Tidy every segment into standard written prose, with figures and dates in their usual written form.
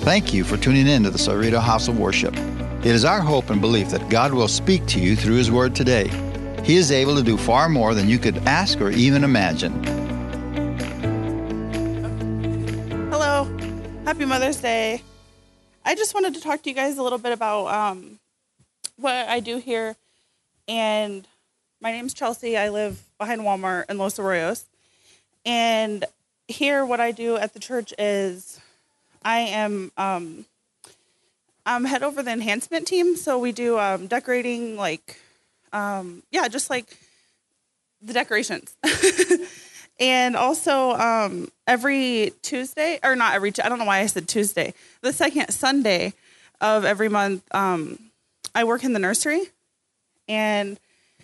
Thank you for tuning in to the Cerrito House of Worship. It is our hope and belief that God will speak to you through His Word today. He is able to do far more than you could ask or even imagine. Hello. Happy Mother's Day. I just wanted to talk to you guys a little bit about what I do here. And my name's Chelsea. I live behind Walmart in Los Arroyos. And here what I do at the church is I am I'm head over the enhancement team. So we do decorating, just like the decorations. And also every Tuesday, or not every, I don't know why I said Tuesday, the second Sunday of every month, I work in the nursery. And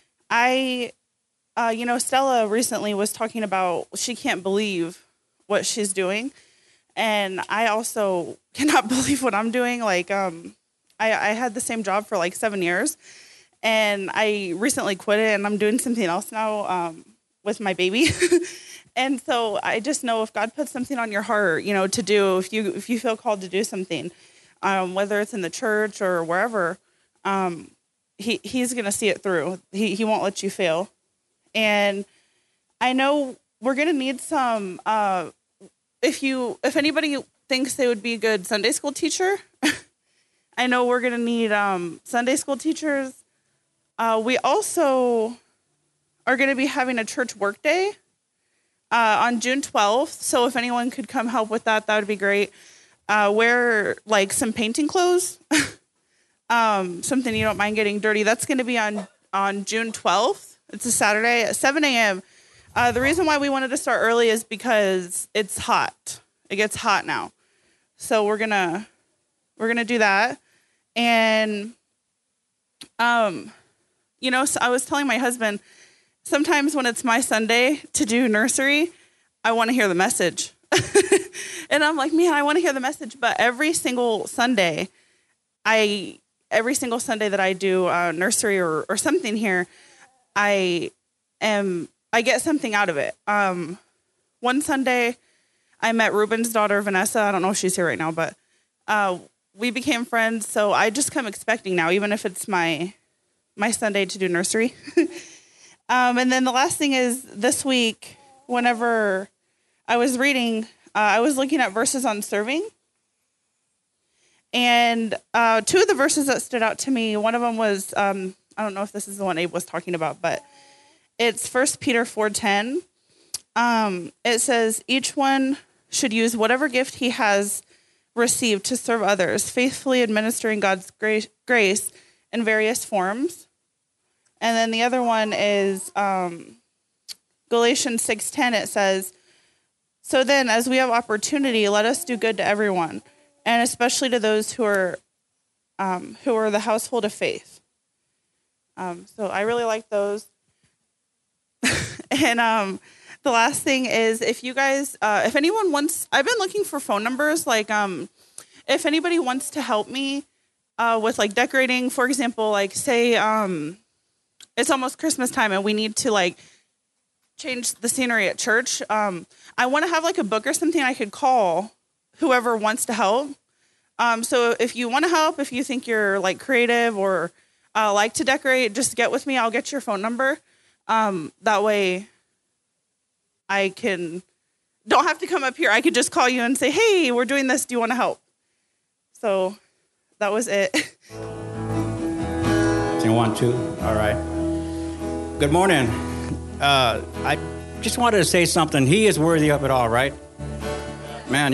Stella recently was talking about she can't believe what she's doing. And I also cannot believe what I'm doing. I had the same job for 7 years, and I recently quit it, and I'm doing something else now with my baby. And so I just know if God puts something on your heart, to do, if you feel called to do something, whether it's in the church or wherever, he's going to see it through. He won't let you fail. And I know we're going to need some, if anybody thinks they would be a good Sunday school teacher, I know we're going to need Sunday school teachers. We also are going to be having a church work day on June 12th. So if anyone could come help with that, that would be great. Wear some painting clothes, something you don't mind getting dirty. That's going to be on June 12th. It's a Saturday at 7 a.m. The reason why we wanted to start early is because it's hot. It gets hot now. So we're gonna do that. And so I was telling my husband, sometimes when it's my Sunday to do nursery, I want to hear the message. And I'm like, man, I want to hear the message. But every single Sunday that I do nursery or something here, I get something out of it. One Sunday, I met Ruben's daughter, Vanessa. I don't know if she's here right now, but we became friends. So I just come expecting now, even if it's my Sunday to do nursery. And then the last thing is this week, whenever I was reading, I was looking at verses on serving. And two of the verses that stood out to me, one of them was, I don't know if this is the one Abe was talking about, but it's 1 Peter 4:10. It says, each one should use whatever gift he has received to serve others, faithfully administering God's grace in various forms. And then the other one is Galatians 6:10. It says, so then, as we have opportunity, let us do good to everyone, and especially to those who are the household of faith. So I really like those. And the last thing is, if you guys, if anyone wants, I've been looking for phone numbers. If anybody wants to help me with decorating, for example, say it's almost Christmas time and we need to change the scenery at church. I want to have a book or something I could call whoever wants to help. So if you want to help, if you think you're creative or like to decorate, just get with me. I'll get your phone number. That way I don't have to come up here. I could just call you and say, hey, we're doing this. Do you want to help? So that was it. You want to? All right. Good morning. I just wanted to say something. He is worthy of it all, right? Man,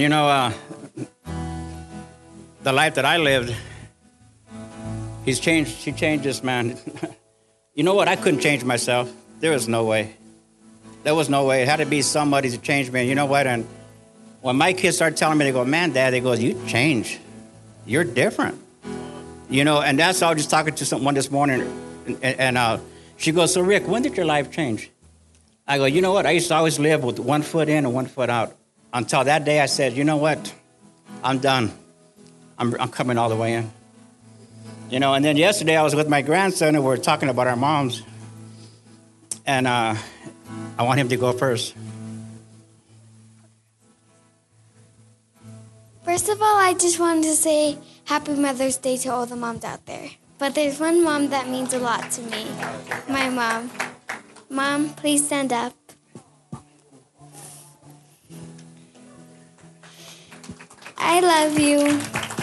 the life that I lived, he changed this man. You know what? I couldn't change myself. There was no way. There was no way. It had to be somebody to change me. And you know what? And when my kids start telling me, they go, man, Dad, they go, you changed. You're different. And that's how I was just talking to someone this morning. And she goes, so Rick, when did your life change? I go, you know what? I used to always live with one foot in and one foot out. Until that day I said, you know what? I'm done. I'm coming all the way in. And then yesterday I was with my grandson and we were talking about our moms. And I want him to go first. 1 First of all, I just wanted to say Happy Mother's Day to all the moms out there. But there's one mom that means a lot to me, my mom. Mom, please stand up. I love you.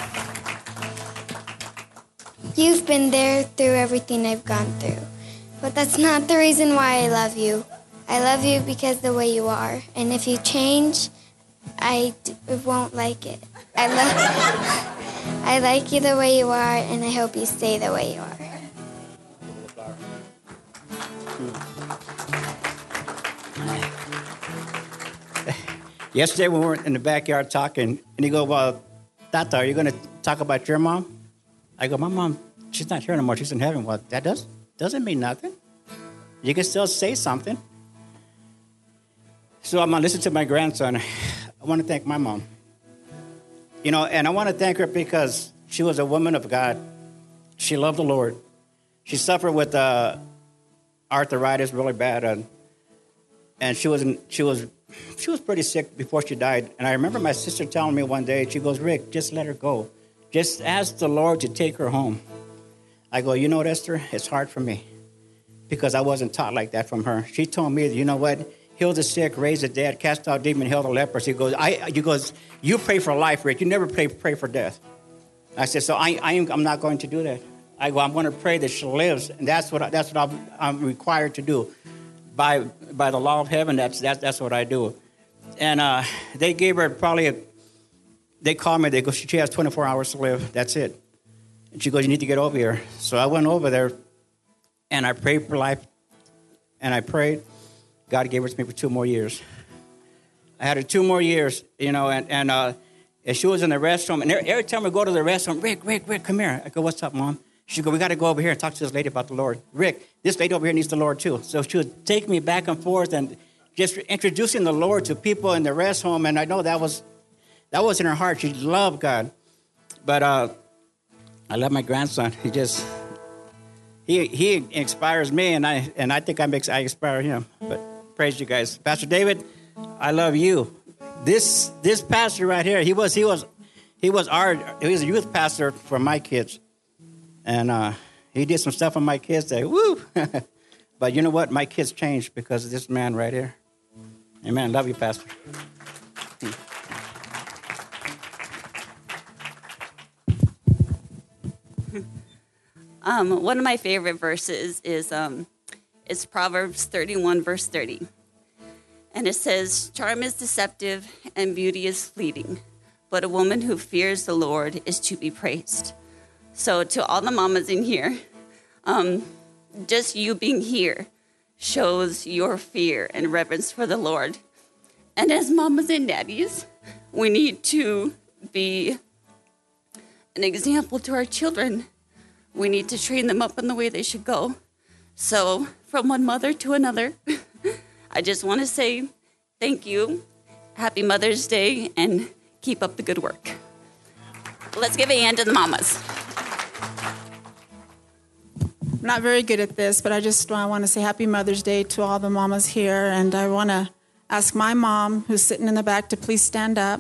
You've been there through everything I've gone through. But that's not the reason why I love you. I love you because the way you are. And if you change, I won't like it. I like you the way you are, and I hope you stay the way you are. Yesterday we were in the backyard talking, and he go, well, Tata, are you going to talk about your mom? I go, my mom, she's not here anymore. She's in heaven. Well, that doesn't mean nothing. You can still say something. So I'm going to listen to my grandson. I want to thank my mom. You know, and I want to thank her because she was a woman of God. She loved the Lord. She suffered with arthritis really bad, and she was pretty sick before she died. And I remember my sister telling me one day, she goes, Rick, just let her go. Just ask the Lord to take her home. I go, you know what, Esther? It's hard for me because I wasn't taught like that from her. She told me, you know what? Heal the sick, raise the dead, cast out demons, heal the lepers. He goes, you pray for life, Rick. You never pray for death. I said, so I'm not going to do that. I go, I'm going to pray that she lives, and that's what I'm required to do. By the law of heaven, that's what I do. And they gave her they called me, they go, she has 24 hours to live, that's it. And she goes, you need to get over here. So I went over there, and I prayed for life, and I prayed. God gave her to me for 2 more years. I had her 2 more years, you know, and she was in the restroom, and every time we go to the restroom, Rick, come here. I go, what's up, Mom? She go, we got to go over here and talk to this lady about the Lord. Rick, this lady over here needs the Lord too. So she would take me back and forth and just introducing the Lord to people in the rest home, and I know that was in her heart. She loved God. But I love my grandson. He inspires me, and I think I inspire him. But praise you guys. Pastor David, I love you. This pastor right here, he was a youth pastor for my kids. And he did some stuff on my kids that, woo. But you know what? My kids changed because of this man right here. Amen. Love you, Pastor. One of my favorite verses is Proverbs 31, verse 30. And it says, charm is deceptive and beauty is fleeting, but a woman who fears the Lord is to be praised. So to all the mamas in here, just you being here shows your fear and reverence for the Lord. And as mamas and daddies, we need to be an example to our children. We need to train them up in the way they should go. So from one mother to another, I just want to say thank you, happy Mother's Day, and keep up the good work. Let's give a hand to the mamas. I'm not very good at this, but I want to say happy Mother's Day to all the mamas here. And I want to ask my mom, who's sitting in the back, to please stand up.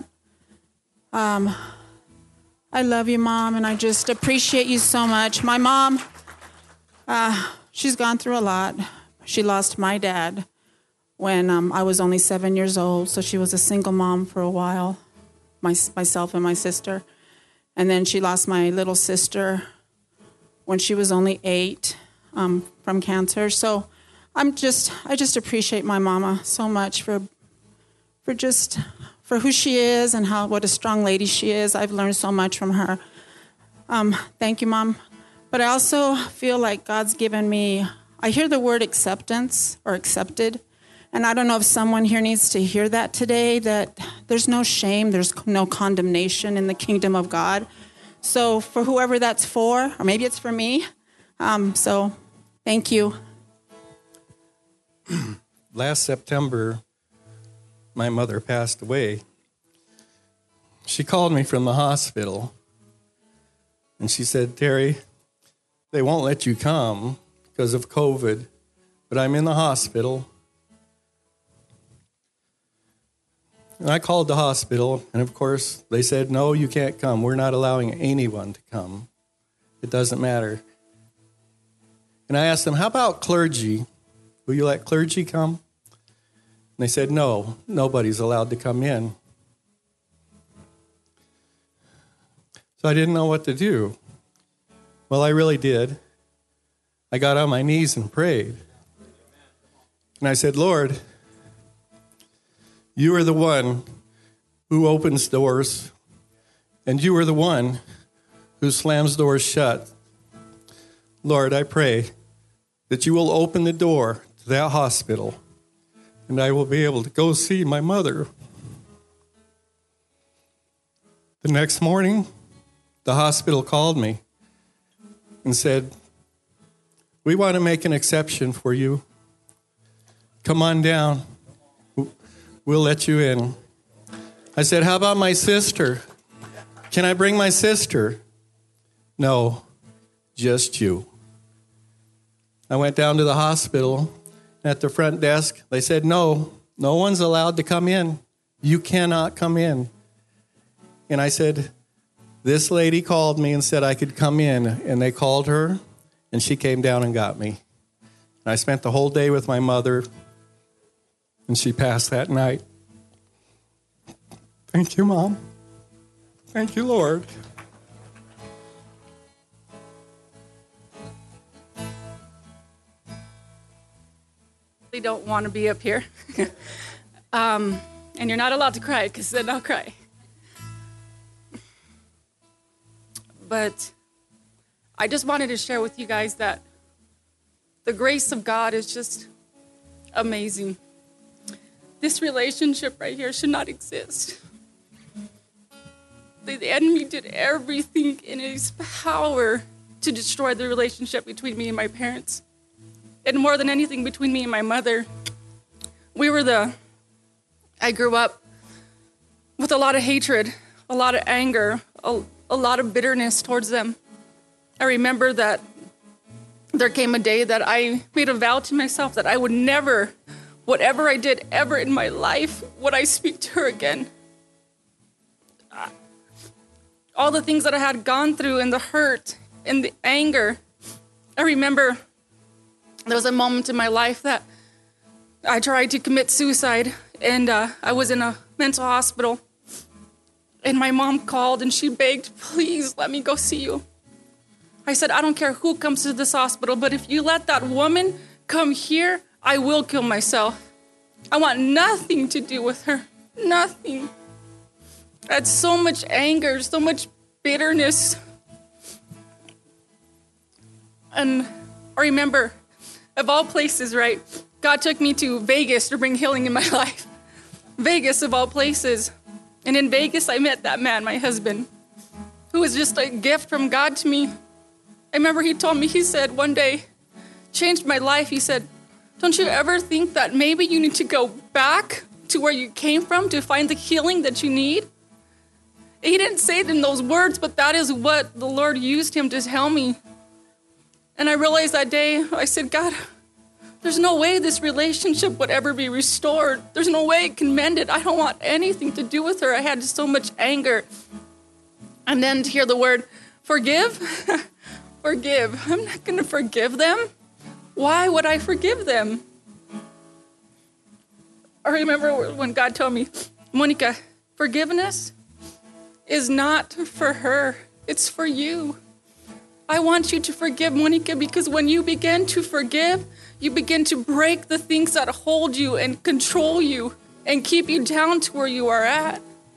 I love you, Mom, and I just appreciate you so much. My mom, she's gone through a lot. She lost my dad when I was only 7 years old, so she was a single mom for a while, myself and my sister. And then she lost my little sister when she was only 8 from cancer. So I just appreciate my mama so much for who she is and what a strong lady she is. I've learned so much from her. Thank you, Mom. But I also feel like God's given me, I hear the word acceptance or accepted. And I don't know if someone here needs to hear that today, that there's no shame, there's no condemnation in the kingdom of God. So for whoever that's for, or maybe it's for me. So thank you. Last September, my mother passed away. She called me from the hospital, and she said, Terry, they won't let you come because of COVID, but I'm in the hospital. And I called the hospital, and of course, they said, no, you can't come. We're not allowing anyone to come. It doesn't matter. And I asked them, how about clergy? Will you let clergy come? And they said, no, nobody's allowed to come in. So I didn't know what to do. Well, I really did. I got on my knees and prayed. And I said, Lord, you are the one who opens doors, and you are the one who slams doors shut. Lord, I pray that you will open the door to that hospital, and I will be able to go see my mother. The next morning, the hospital called me and said, we want to make an exception for you. Come on down. We'll let you in. I said, how about my sister? Can I bring my sister? No, just you. I went down to the hospital. At the front desk, they said, no one's allowed to come in. You cannot come in. And I said, this lady called me and said I could come in. And they called her, and she came down and got me. And I spent the whole day with my mother, and she passed that night. Thank you, Mom. Thank you, Lord. They don't want to be up here. And you're not allowed to cry because then I'll cry. But I just wanted to share with you guys that the grace of God is just amazing. This relationship right here should not exist. The enemy did everything in his power to destroy the relationship between me and my parents. And more than anything, between me and my mother. I grew up with a lot of hatred, a lot of anger, a lot of bitterness towards them. I remember that there came a day that I made a vow to myself that I would never, whatever I did ever in my life, would I speak to her again. All the things that I had gone through and the hurt and the anger. I remember there was a moment in my life that I tried to commit suicide, and I was in a mental hospital. And my mom called and she begged, please let me go see you. I said, I don't care who comes to this hospital, but if you let that woman come here, I will kill myself. I want nothing to do with her. Nothing. I had so much anger, so much bitterness. And I remember, of all places, right, God took me to Vegas to bring healing in my life. Vegas, of all places. And in Vegas, I met that man, my husband, who was just a gift from God to me. I remember he told me, he said one day, changed my life. He said, don't you ever think that maybe you need to go back to where you came from to find the healing that you need? He didn't say it in those words, but that is what the Lord used him to tell me. And I realized that day, I said, God, there's no way this relationship would ever be restored. There's no way it can mend it. I don't want anything to do with her. I had so much anger. And then to hear the word, forgive, forgive. I'm not going to forgive them. Why would I forgive them? I remember when God told me, Monica, forgiveness is not for her. It's for you. I want you to forgive, Monica, because when you begin to forgive, you begin to break the things that hold you and control you and keep you down to where you are at.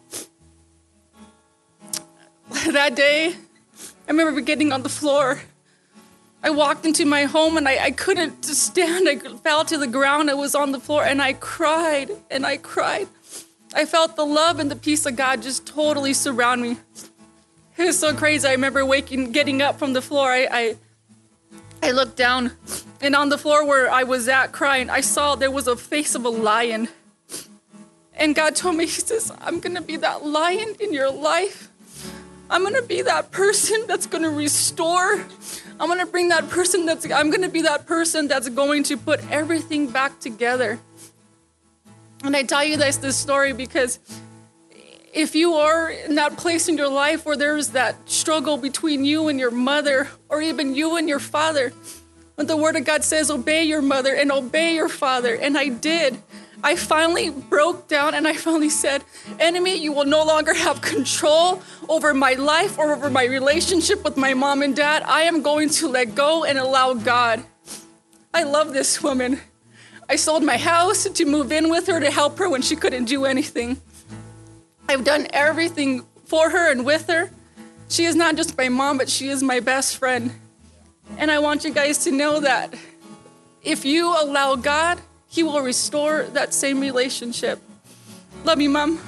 That day, I remember getting on the floor. I walked into my home and I couldn't stand. I fell to the ground. I was on the floor and I cried and I cried. I felt the love and the peace of God just totally surround me. It was so crazy. I remember getting up from the floor. I looked down, and on the floor where I was at crying, I saw there was a face of a lion. And God told me, he says, I'm going to be that lion in your life. I'm going to be that person that's going to restore. I'm going to bring that person I'm going to be that person that's going to put everything back together. And I tell you this story because if you are in that place in your life where there's that struggle between you and your mother, or even you and your father, when the Word of God says, obey your mother and obey your father, and I did. I finally broke down and I finally said, enemy, you will no longer have control over my life or over my relationship with my mom and dad. I am going to let go and allow God. I love this woman. I sold my house to move in with her to help her when she couldn't do anything. I've done everything for her and with her. She is not just my mom, but she is my best friend. And I want you guys to know that if you allow God, He will restore that same relationship. Love you, Mom.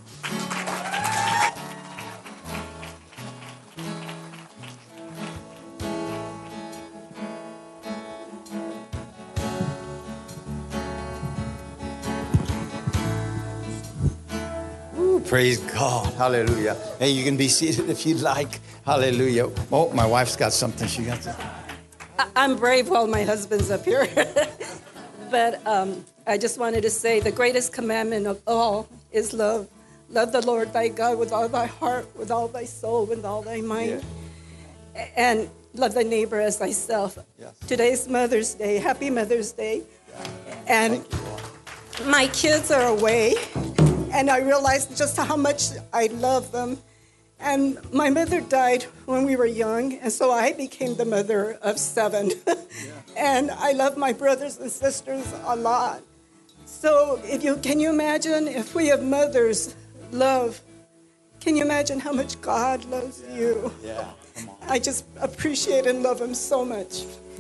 Praise God. Hallelujah. Hey, you can be seated if you'd like. Hallelujah. Oh, my wife's got something she got to. I'm brave while my husband's up here. But I just wanted to say the greatest commandment of all is love. Love the Lord thy God with all thy heart, with all thy soul, with all thy mind. Yeah. And love thy neighbor as thyself. Yes. Today's Mother's Day. Happy Mother's Day. Yeah. And my kids are away. And I realized just how much I love them. And my mother died when we were young, and so I became the mother of 7. And I love my brothers and sisters a lot. So can you imagine if we have mothers love, can you imagine how much God loves you? Yeah, come on. I just appreciate and love him so much.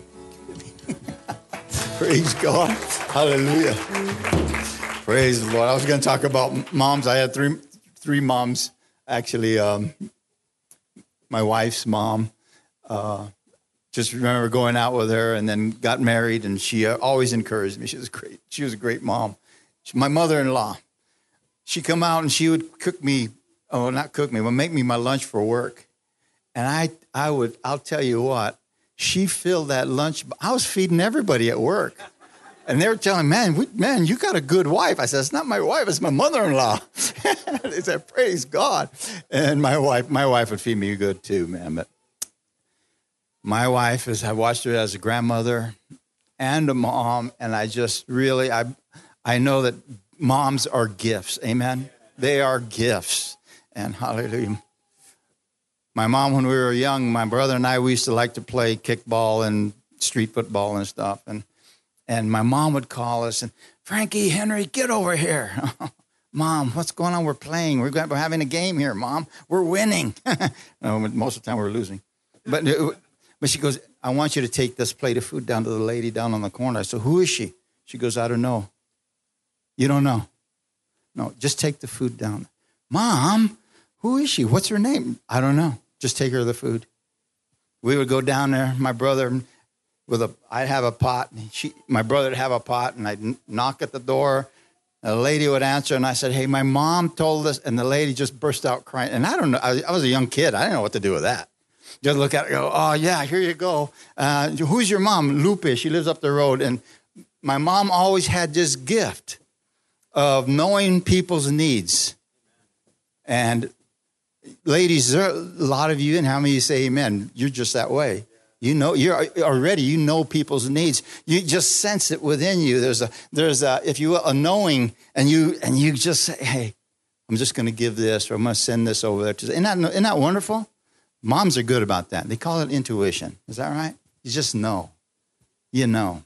Praise God. Hallelujah. Praise the Lord. I was going to talk about moms. I had three moms, actually. My wife's mom. Just remember going out with her and then got married, and she always encouraged me. She was great. She was a great mom. My mother-in-law. She'd come out and she would cook me, not cook me, but make me my lunch for work. And I'll tell you what, she filled that lunch. I was feeding everybody at work. And they were telling, man, you got a good wife. I said, it's not my wife, it's my mother-in-law. They said, praise God. And my wife would feed me good too, man. But my wife, I watched her as a grandmother and a mom, and I just really, I know that moms are gifts, amen? They are gifts, and hallelujah. My mom, when we were young, my brother and I, we used to like to play kickball and street football and stuff, and my mom would call us, and Frankie, Henry, get over here. Mom, what's going on? We're playing. We're having a game here, Mom. We're winning. No, most of the time we're losing. But she goes, I want you to take this plate of food down to the lady down on the corner. I said, who is she? She goes, I don't know. You don't know? No, just take the food down. Mom, who is she? What's her name? I don't know. Just take her the food. We would go down there, my brother, I'd have a pot, my brother would have a pot, and I'd knock at the door. A lady would answer, and I said, hey, my mom told us, and the lady just burst out crying. And I don't know, I was a young kid. I didn't know what to do with that. Just look at it and go, oh, yeah, here you go. Who's your mom? Lupe. She lives up the road. And my mom always had this gift of knowing people's needs. And ladies, there are a lot of you, and how many of you say amen? You're just that way. You know, you know people's needs. You just sense it within you. There's a, if you will, a knowing, and you just say, hey, I'm just going to give this, or I'm going to send this over there. Isn't that wonderful? Moms are good about that. They call it intuition. Is that right? You just know. You know.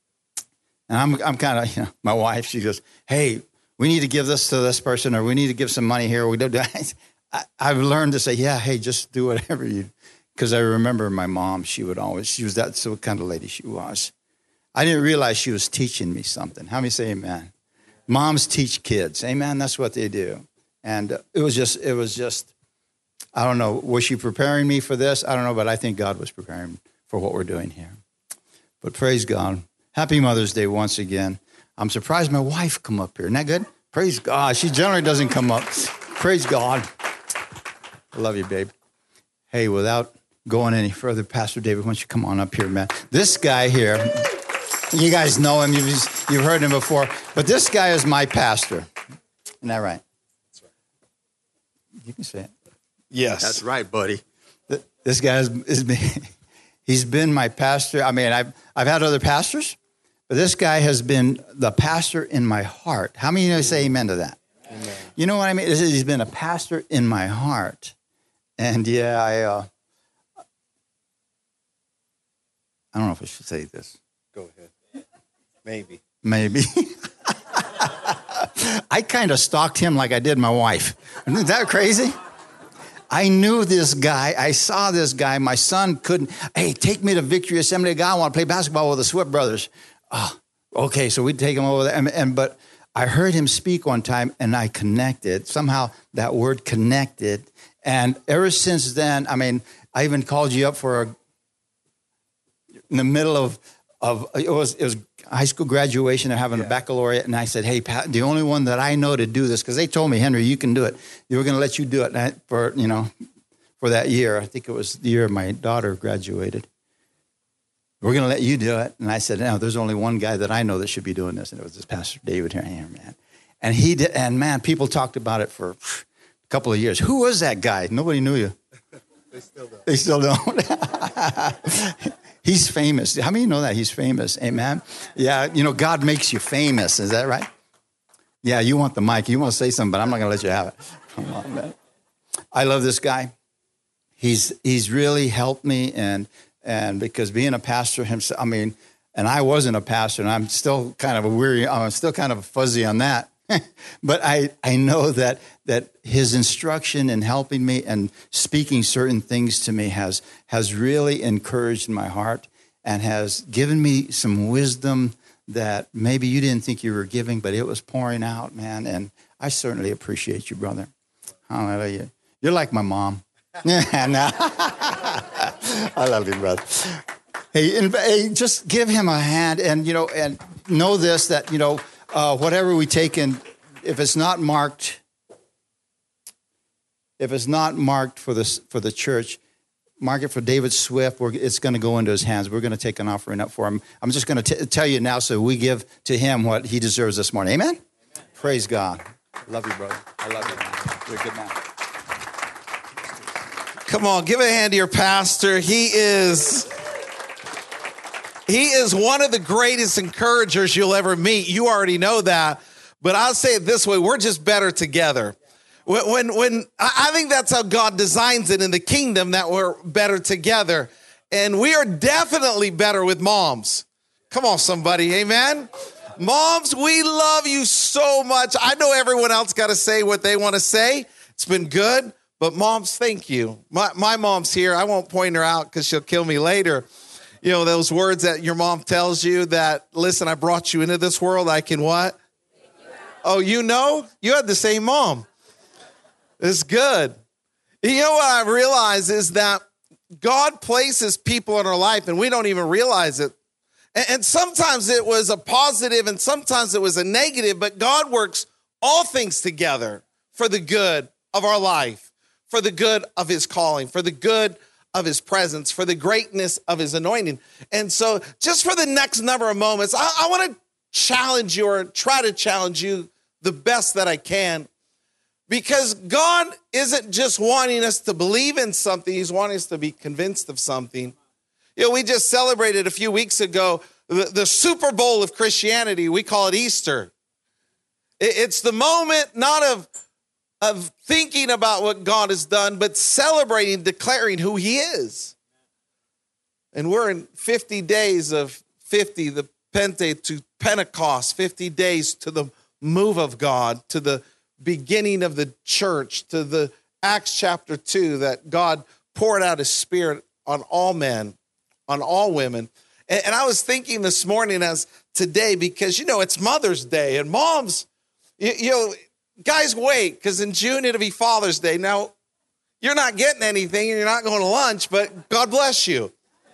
And I'm kind of, my wife, she goes, hey, we need to give this to this person, or we need to give some money here. We don't do. I've learned to say, yeah, hey, just do whatever you. Because I remember my mom, she was that so kind of lady she was. I didn't realize she was teaching me something. How many say amen? Moms teach kids. Amen. That's what they do. And it was just, I don't know, was she preparing me for this? I don't know, but I think God was preparing for what we're doing here. But praise God. Happy Mother's Day once again. I'm surprised my wife come up here. Isn't that good? Praise God. She generally doesn't come up. Praise God. I love you, babe. Hey, without going any further, Pastor David, why don't you come on up here, man? This guy here, You guys know him. You've heard him before. But this guy is my pastor. Isn't that right? That's right. You can say it. Yes. That's right, buddy. This guy he's been my pastor. I mean, I've had other pastors, but this guy has been the pastor in my heart. How many of you say amen to that? Amen. You know what I mean? He's been a pastor in my heart. And yeah, I don't know if I should say this. Go ahead. Maybe. I kind of stalked him like I did my wife. Isn't that crazy? I knew this guy. I saw this guy. My son couldn't. Hey, take me to Victory Assembly of God. I want to play basketball with the Swift brothers. Oh, okay. So we'd take him over there. But I heard him speak one time, and I connected. Somehow that word connected. And ever since then, I mean, I even called you up in the middle of it was high school graduation. They're having a baccalaureate, and I said, "Hey, Pat, the only one that I know to do this," because they told me, "Henry, you can do it. They were going to let you do it for that year." I think it was the year my daughter graduated. We're going to let you do it, and I said, "No, there's only one guy that I know that should be doing this," and it was this Pastor David here, man. And he did, and man, people talked about it for a couple of years. Who was that guy? Nobody knew you. They still don't. He's famous. How many know that he's famous? Amen. Yeah, God makes you famous. Is that right? Yeah, you want the mic. You want to say something, but I'm not going to let you have it. Come on, man. I love this guy. He's really helped me, and because being a pastor himself, I mean, and I wasn't a pastor, and I'm still kind of fuzzy on that. But I know that his instruction in helping me and speaking certain things to me has really encouraged my heart and has given me some wisdom that maybe you didn't think you were giving, but it was pouring out, man. And I certainly appreciate you, brother. Hallelujah. You're like my mom. I love you, brother. Hey, just give him a hand, and know this, that whatever we take in, if it's not marked for the church, mark it for David Swift. It's going to go into his hands. We're going to take an offering up for him. I'm just going to tell you now, so we give to him what he deserves this morning. Amen? Amen. Praise God. Love you, brother. I love you, man. You're a good man. Come on, give a hand to your pastor. He is one of the greatest encouragers you'll ever meet. You already know that. But I'll say it this way, we're just better together. When I think that's how God designs it in the kingdom, that we're better together. And we are definitely better with moms. Come on, somebody, amen? Moms, we love you so much. I know everyone else got to say what they want to say. It's been good, but moms, thank you. My mom's here. I won't point her out because she'll kill me later. Those words that your mom tells you that, listen, I brought you into this world. I can what? Oh, you had the same mom. It's good. What I realize is that God places people in our life and we don't even realize it. And sometimes it was a positive and sometimes it was a negative, but God works all things together for the good of our life, for the good of his calling, for the good of his presence, for the greatness of his anointing. And so just for the next number of moments, I want to challenge you, or try to challenge you the best that I can, because God isn't just wanting us to believe in something. He's wanting us to be convinced of something. We just celebrated a few weeks ago the Super Bowl of Christianity. We call it Easter. It's the moment not of thinking about what God has done, but celebrating, declaring who he is. And we're in 50 days of 50, the Pente to Pentecost, 50 days to the move of God, to the beginning of the church, to the Acts chapter 2, that God poured out his spirit on all men, on all women. And I was thinking this morning as today, because, it's Mother's Day, and moms, guys, wait, because in June it'll be Father's Day. Now, you're not getting anything and you're not going to lunch, but God bless you.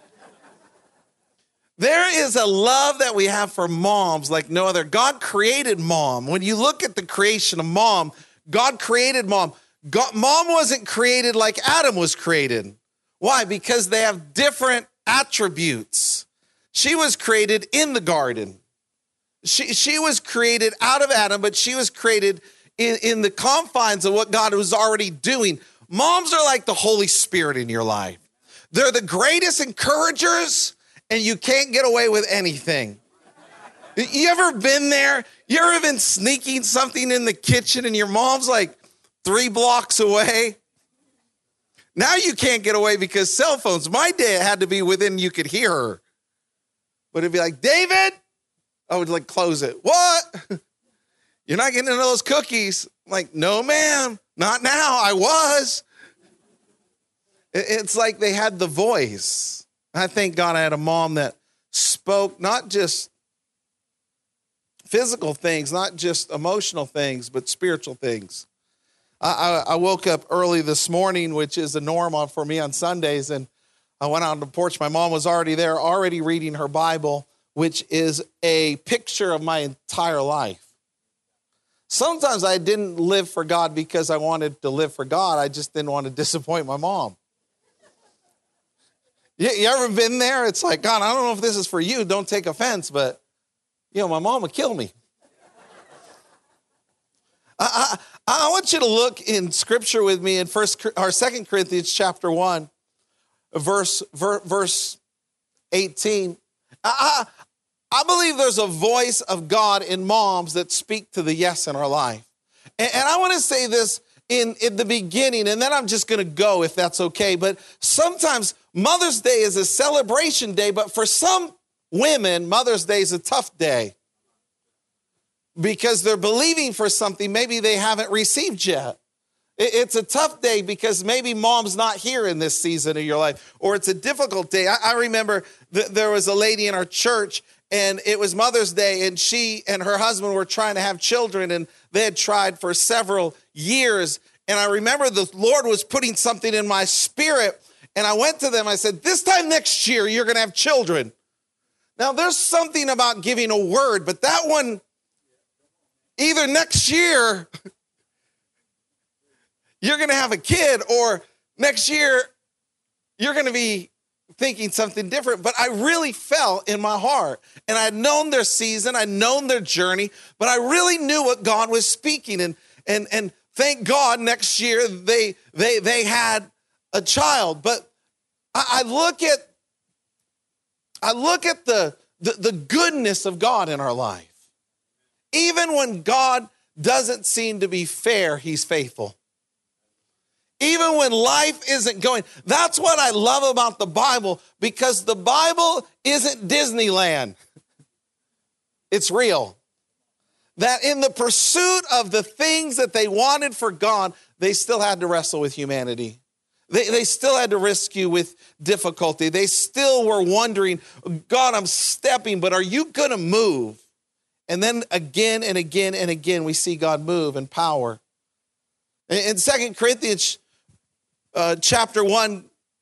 There is a love that we have for moms like no other. God created mom. When you look at the creation of mom, God created mom. Mom wasn't created like Adam was created. Why? Because they have different attributes. She was created in the garden. She was created out of Adam, but she was created in the confines of what God was already doing. Moms are like the Holy Spirit in your life. They're the greatest encouragers, and you can't get away with anything. You ever been there? You ever been sneaking something in the kitchen and your mom's like 3 blocks away? Now you can't get away because cell phones. My day, it had to be within, you could hear her. But it'd be like, David, I would like close it. What? You're not getting into those cookies. I'm like, no, ma'am, not now. I was. It's like they had the voice. I thank God I had a mom that spoke not just physical things, not just emotional things, but spiritual things. I woke up early this morning, which is a norm for me on Sundays, and I went out on the porch. My mom was already there, already reading her Bible, which is a picture of my entire life. Sometimes I didn't live for God because I wanted to live for God. I just didn't want to disappoint my mom. You ever been there? It's like, God, I don't know if this is for you. Don't take offense, but, my mom would kill me. I want you to look in Scripture with me in 2 Corinthians chapter 1, verse 18. I believe there's a voice of God in moms that speak to the yes in our life. And I want to say this in the beginning, and then I'm just going to go if that's okay. But sometimes Mother's Day is a celebration day, but for some women, Mother's Day is a tough day because they're believing for something maybe they haven't received yet. It's a tough day because maybe mom's not here in this season of your life, or it's a difficult day. I remember there was a lady in our church, and it was Mother's Day, and she and her husband were trying to have children, and they had tried for several years. And I remember the Lord was putting something in my spirit, and I went to them. I said, this time next year, you're going to have children. Now, there's something about giving a word, but that one, either next year, you're going to have a kid, or next year, you're going to be thinking something different. But I really felt in my heart, and I'd known their season, I'd known their journey, but I really knew what God was speaking. And thank God next year they had a child. But I look at the goodness of God in our life. Even when God doesn't seem to be fair, he's faithful. Even when life isn't going. That's what I love about the Bible, because the Bible isn't Disneyland. It's real. That in the pursuit of the things that they wanted for God, they still had to wrestle with humanity. They still had to rescue with difficulty. They still were wondering, God, I'm stepping, but are you going to move? And then again and again and again, we see God move in power. In 2 Corinthians chapter 1,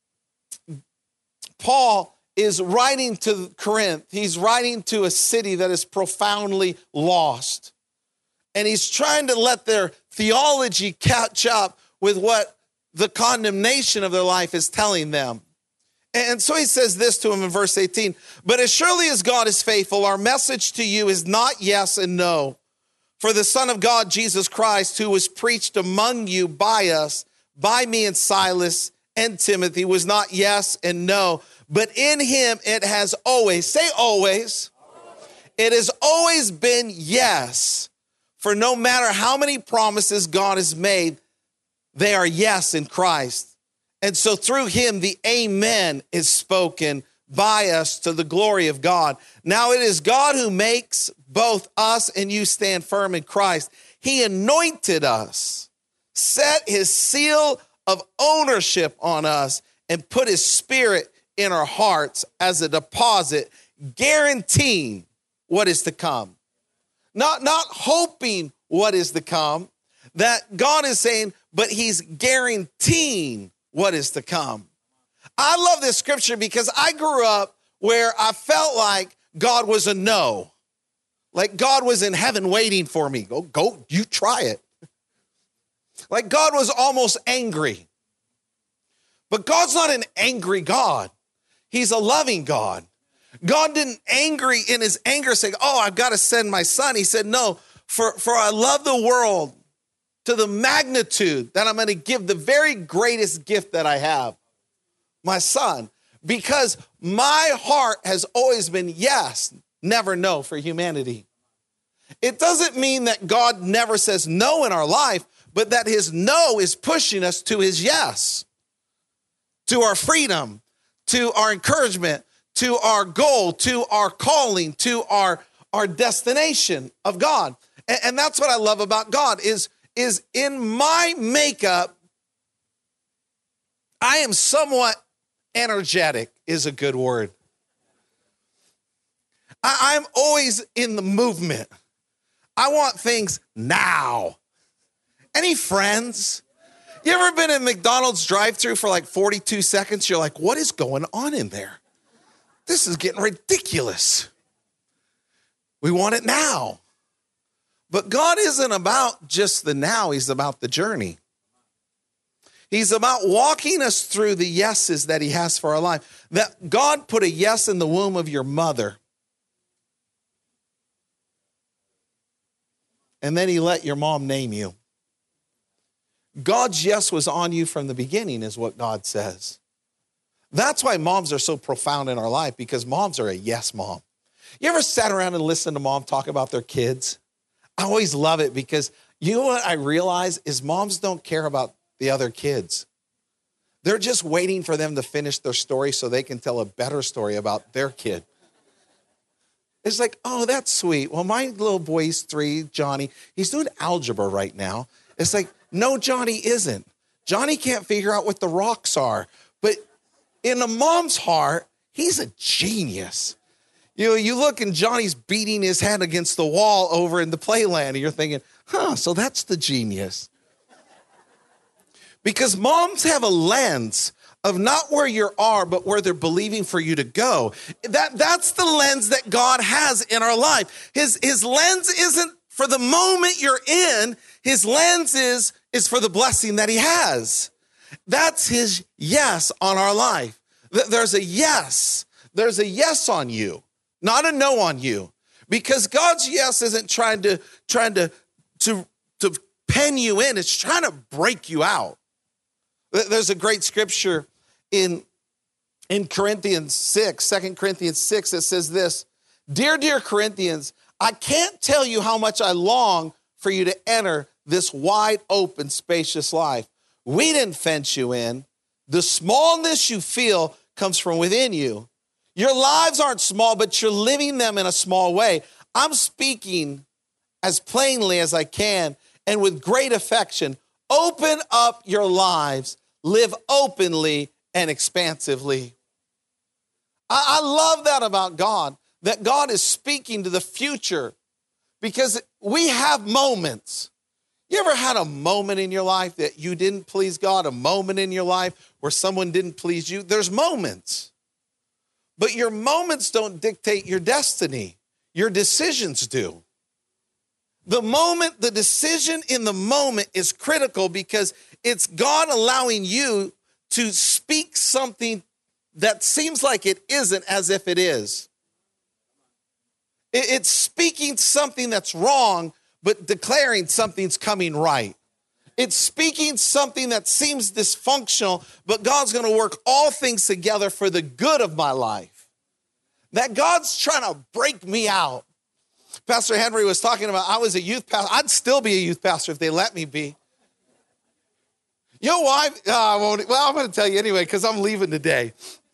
Paul is writing to Corinth. He's writing to a city that is profoundly lost. And he's trying to let their theology catch up with what the condemnation of their life is telling them. And so he says this to him in verse 18, but as surely as God is faithful, our message to you is not yes and no. For the Son of God, Jesus Christ, who was preached among you by us, by me and Silas and Timothy, was not yes and no, but in him it has always, say always, it has always been yes. For no matter how many promises God has made, they are yes in Christ. And so through him, the amen is spoken by us to the glory of God. Now it is God who makes both us and you stand firm in Christ. He anointed us, set his seal of ownership on us, and put his spirit in our hearts as a deposit, guaranteeing what is to come. Not hoping what is to come, that God is saying, but he's guaranteeing what is to come. I love this scripture because I grew up where I felt like God was a no. Like God was in heaven waiting for me. Go, you try it. Like God was almost angry. But God's not an angry God. He's a loving God. God didn't angry in his anger say, oh, I've got to send my son. He said, no, for I love the world to the magnitude that I'm going to give the very greatest gift that I have, my son, because my heart has always been yes, never no for humanity. It doesn't mean that God never says no in our life, but that his no is pushing us to his yes, to our freedom, to our encouragement, to our goal, to our calling, to our destination of God. And that's what I love about God is in my makeup, I am somewhat energetic is a good word. I'm always in the movement. I want things now. Any friends? You ever been in McDonald's drive-thru for like 42 seconds? You're like, what is going on in there? This is getting ridiculous. We want it now. But God isn't about just the now. He's about the journey. He's about walking us through the yeses that he has for our life. That God put a yes in the womb of your mother. And then he let your mom name you. God's yes was on you from the beginning is what God says. That's why moms are so profound in our life, because moms are a yes mom. You ever sat around and listened to mom talk about their kids? I always love it because you know what I realize is moms don't care about the other kids. They're just waiting for them to finish their story so they can tell a better story about their kid. It's like, oh, that's sweet. Well, my little boy's 3, Johnny, he's doing algebra right now. It's like, no, Johnny isn't. Johnny can't figure out what the rocks are. But in a mom's heart, he's a genius. You know, you look and Johnny's beating his head against the wall over in the playland, and you're thinking, so that's the genius. Because moms have a lens of not where you are, but where they're believing for you to go. That's the lens that God has in our life. His lens isn't for the moment you're in. His lens is for the blessing that he has. That's his yes on our life. There's a yes. There's a yes on you, not a no on you. Because God's yes isn't trying to pen you in. It's trying to break you out. There's a great scripture in Corinthians 6, 2 Corinthians 6, that says this, dear Corinthians, I can't tell you how much I long for you to enter this wide open, spacious life. We didn't fence you in. The smallness you feel comes from within you. Your lives aren't small, but you're living them in a small way. I'm speaking as plainly as I can and with great affection. Open up your lives. Live openly and expansively. I love that about God, that God is speaking to the future, because we have moments. You ever had a moment in your life that you didn't please God, a moment in your life where someone didn't please you? There's moments. But your moments don't dictate your destiny. Your decisions do. The decision in the moment is critical, because it's God allowing you to speak something that seems like it isn't as if it is. It's speaking something that's wrong, but declaring something's coming right. It's speaking something that seems dysfunctional, but God's going to work all things together for the good of my life. That God's trying to break me out. Pastor Henry was talking about, I was a youth pastor. I'd still be a youth pastor if they let me be. You know why? I won't. Well, I'm going to tell you anyway, because I'm leaving today.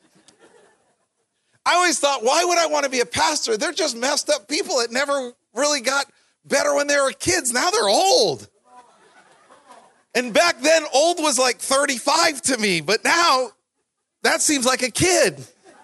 I always thought, why would I want to be a pastor? They're just messed up people that never really got better when they were kids. Now they're old. And back then, old was like 35 to me, but now that seems like a kid.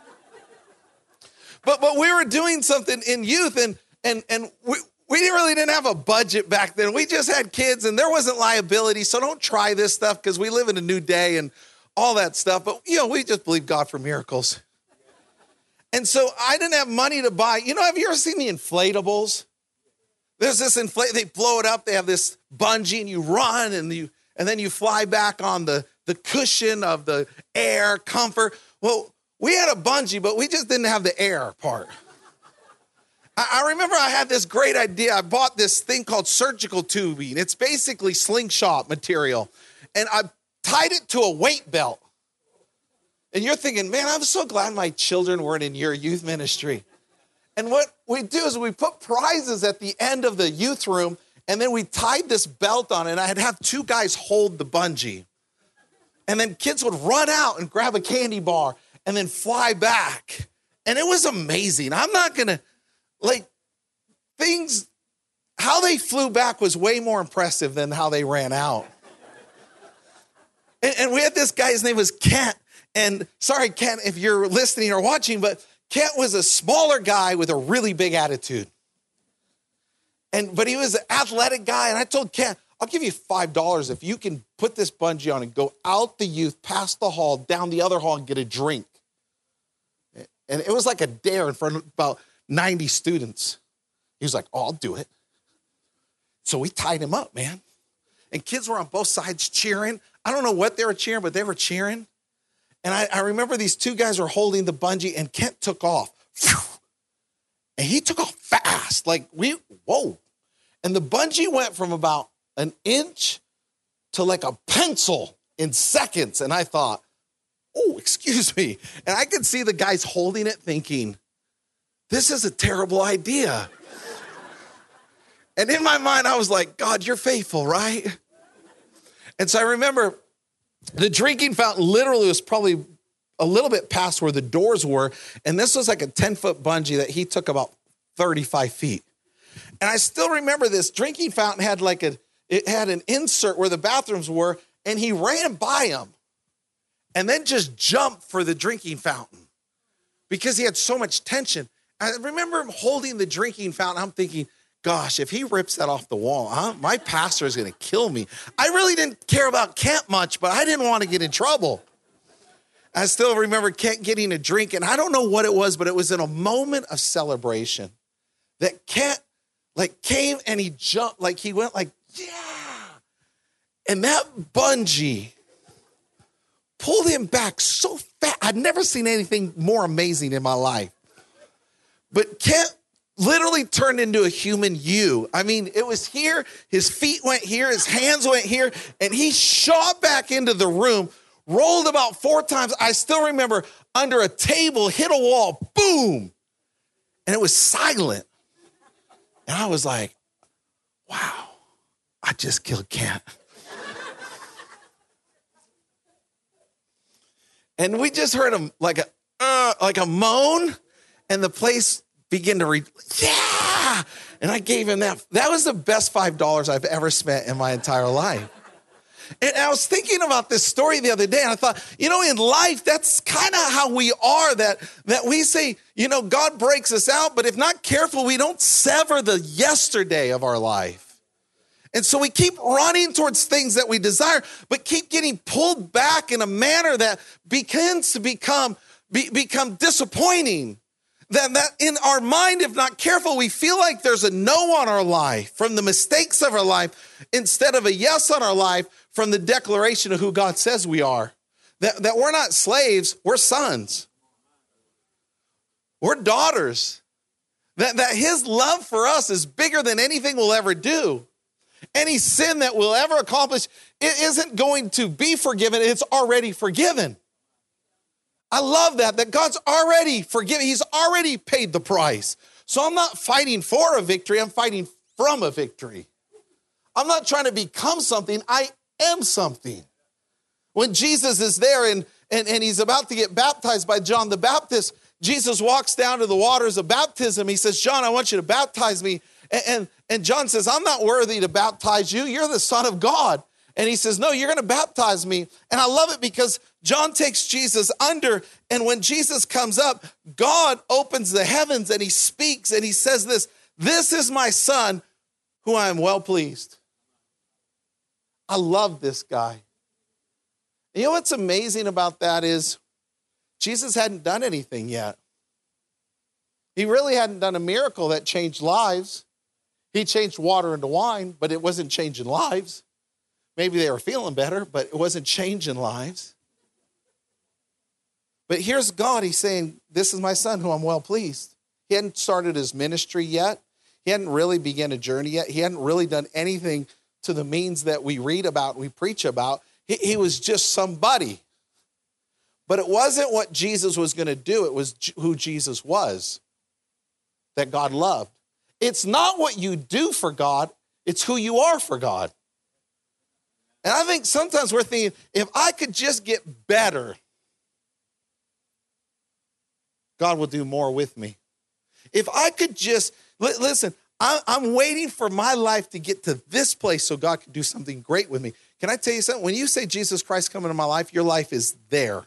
But we were doing something in youth, and we really didn't have a budget back then. We just had kids, and there wasn't liability, so don't try this stuff, because we live in a new day and all that stuff. But, we just believe God for miracles. And so I didn't have money to buy. Have you ever seen the inflatables? There's this they blow it up. They have this bungee, and you run, and then you fly back on the cushion of the air, comfort. Well, We had a bungee, but we just didn't have the air part. I remember I had this great idea. I bought this thing called surgical tubing. It's basically slingshot material. And I tied it to a weight belt. And you're thinking, man, I'm so glad my children weren't in your youth ministry. And what we do is we put prizes at the end of the youth room, and then we tied this belt on it, and I'd have two guys hold the bungee. And then kids would run out and grab a candy bar and then fly back. And it was amazing. I'm not going to, how they flew back was way more impressive than how they ran out. And we had this guy, his name was Kent. And sorry, Kent, if you're listening or watching, but Kent was a smaller guy with a really big attitude. But he was an athletic guy. And I told Kent, I'll give you $5 if you can put this bungee on and go out the youth, past the hall, down the other hall and get a drink. And it was like a dare in front of about 90 students. He was like, oh, I'll do it. So we tied him up, man. And kids were on both sides cheering. I don't know what they were cheering, but they were cheering. And I remember these two guys were holding the bungee, and Kent took off. And he took off fast. Whoa. And the bungee went from about an inch to like a pencil in seconds. And I thought, oh, excuse me. And I could see the guys holding it thinking, this is a terrible idea. And in my mind, I was like, God, you're faithful, right? And so I remember the drinking fountain literally was probably a little bit past where the doors were. And this was like a 10-foot bungee that he took about 35 feet. And I still remember this drinking fountain had it had an insert where the bathrooms were, and he ran by them and then just jumped for the drinking fountain because he had so much tension. I remember him holding the drinking fountain. I'm thinking, gosh, if he rips that off the wall, my pastor is going to kill me. I really didn't care about Kent much, but I didn't want to get in trouble. I still remember Kent getting a drink, and I don't know what it was, but it was in a moment of celebration that Kent came and he jumped, he went yeah. And that bungee pulled him back so fast. I'd never seen anything more amazing in my life. But Kent literally turned into a human U. I mean, it was here, his feet went here, his hands went here, and he shot back into the room, rolled about 4 times. I still remember under a table, hit a wall, boom. And it was silent. And I was like, wow, I just killed Kent. And we just heard him like a moan, and the place began to yeah. And I gave him that. That was the best $5 I've ever spent in my entire life. And I was thinking about this story the other day, and I thought, in life, that's kind of how we are, that we say, God breaks us out, but if not careful, we don't sever the yesterday of our life. And so we keep running towards things that we desire, but keep getting pulled back in a manner that begins to become disappointing. That in our mind, if not careful, we feel like there's a no on our life from the mistakes of our life instead of a yes on our life from the declaration of who God says we are. That we're not slaves, we're sons. We're daughters. That his love for us is bigger than anything we'll ever do. Any sin that we'll ever accomplish, it isn't going to be forgiven, it's already forgiven. I love that God's already forgiven. He's already paid the price. So I'm not fighting for a victory, I'm fighting from a victory. I'm not trying to become something, I am something. When Jesus is there and he's about to get baptized by John the Baptist, Jesus walks down to the waters of baptism. He says, John, I want you to baptize me. And John says, I'm not worthy to baptize you. You're the Son of God. And he says, no, you're going to baptize me. And I love it because John takes Jesus under, and when Jesus comes up, God opens the heavens and he speaks and he says this is my son who I am well pleased. I love this guy. You know what's amazing about that is Jesus hadn't done anything yet. He really hadn't done a miracle that changed lives. He changed water into wine, but it wasn't changing lives. Maybe they were feeling better, but it wasn't changing lives. But here's God. He's saying, this is my son who I'm well pleased. He hadn't started his ministry yet. He hadn't really begun a journey yet. He hadn't really done anything to the means that we read about, we preach about. He was just somebody. But it wasn't what Jesus was going to do. It was who Jesus was that God loved. It's not what you do for God. It's who you are for God. And I think sometimes we're thinking, if I could just get better, God will do more with me. If I could just, listen, I'm waiting for my life to get to this place so God can do something great with me. Can I tell you something? When you say Jesus Christ come into my life, your life is there.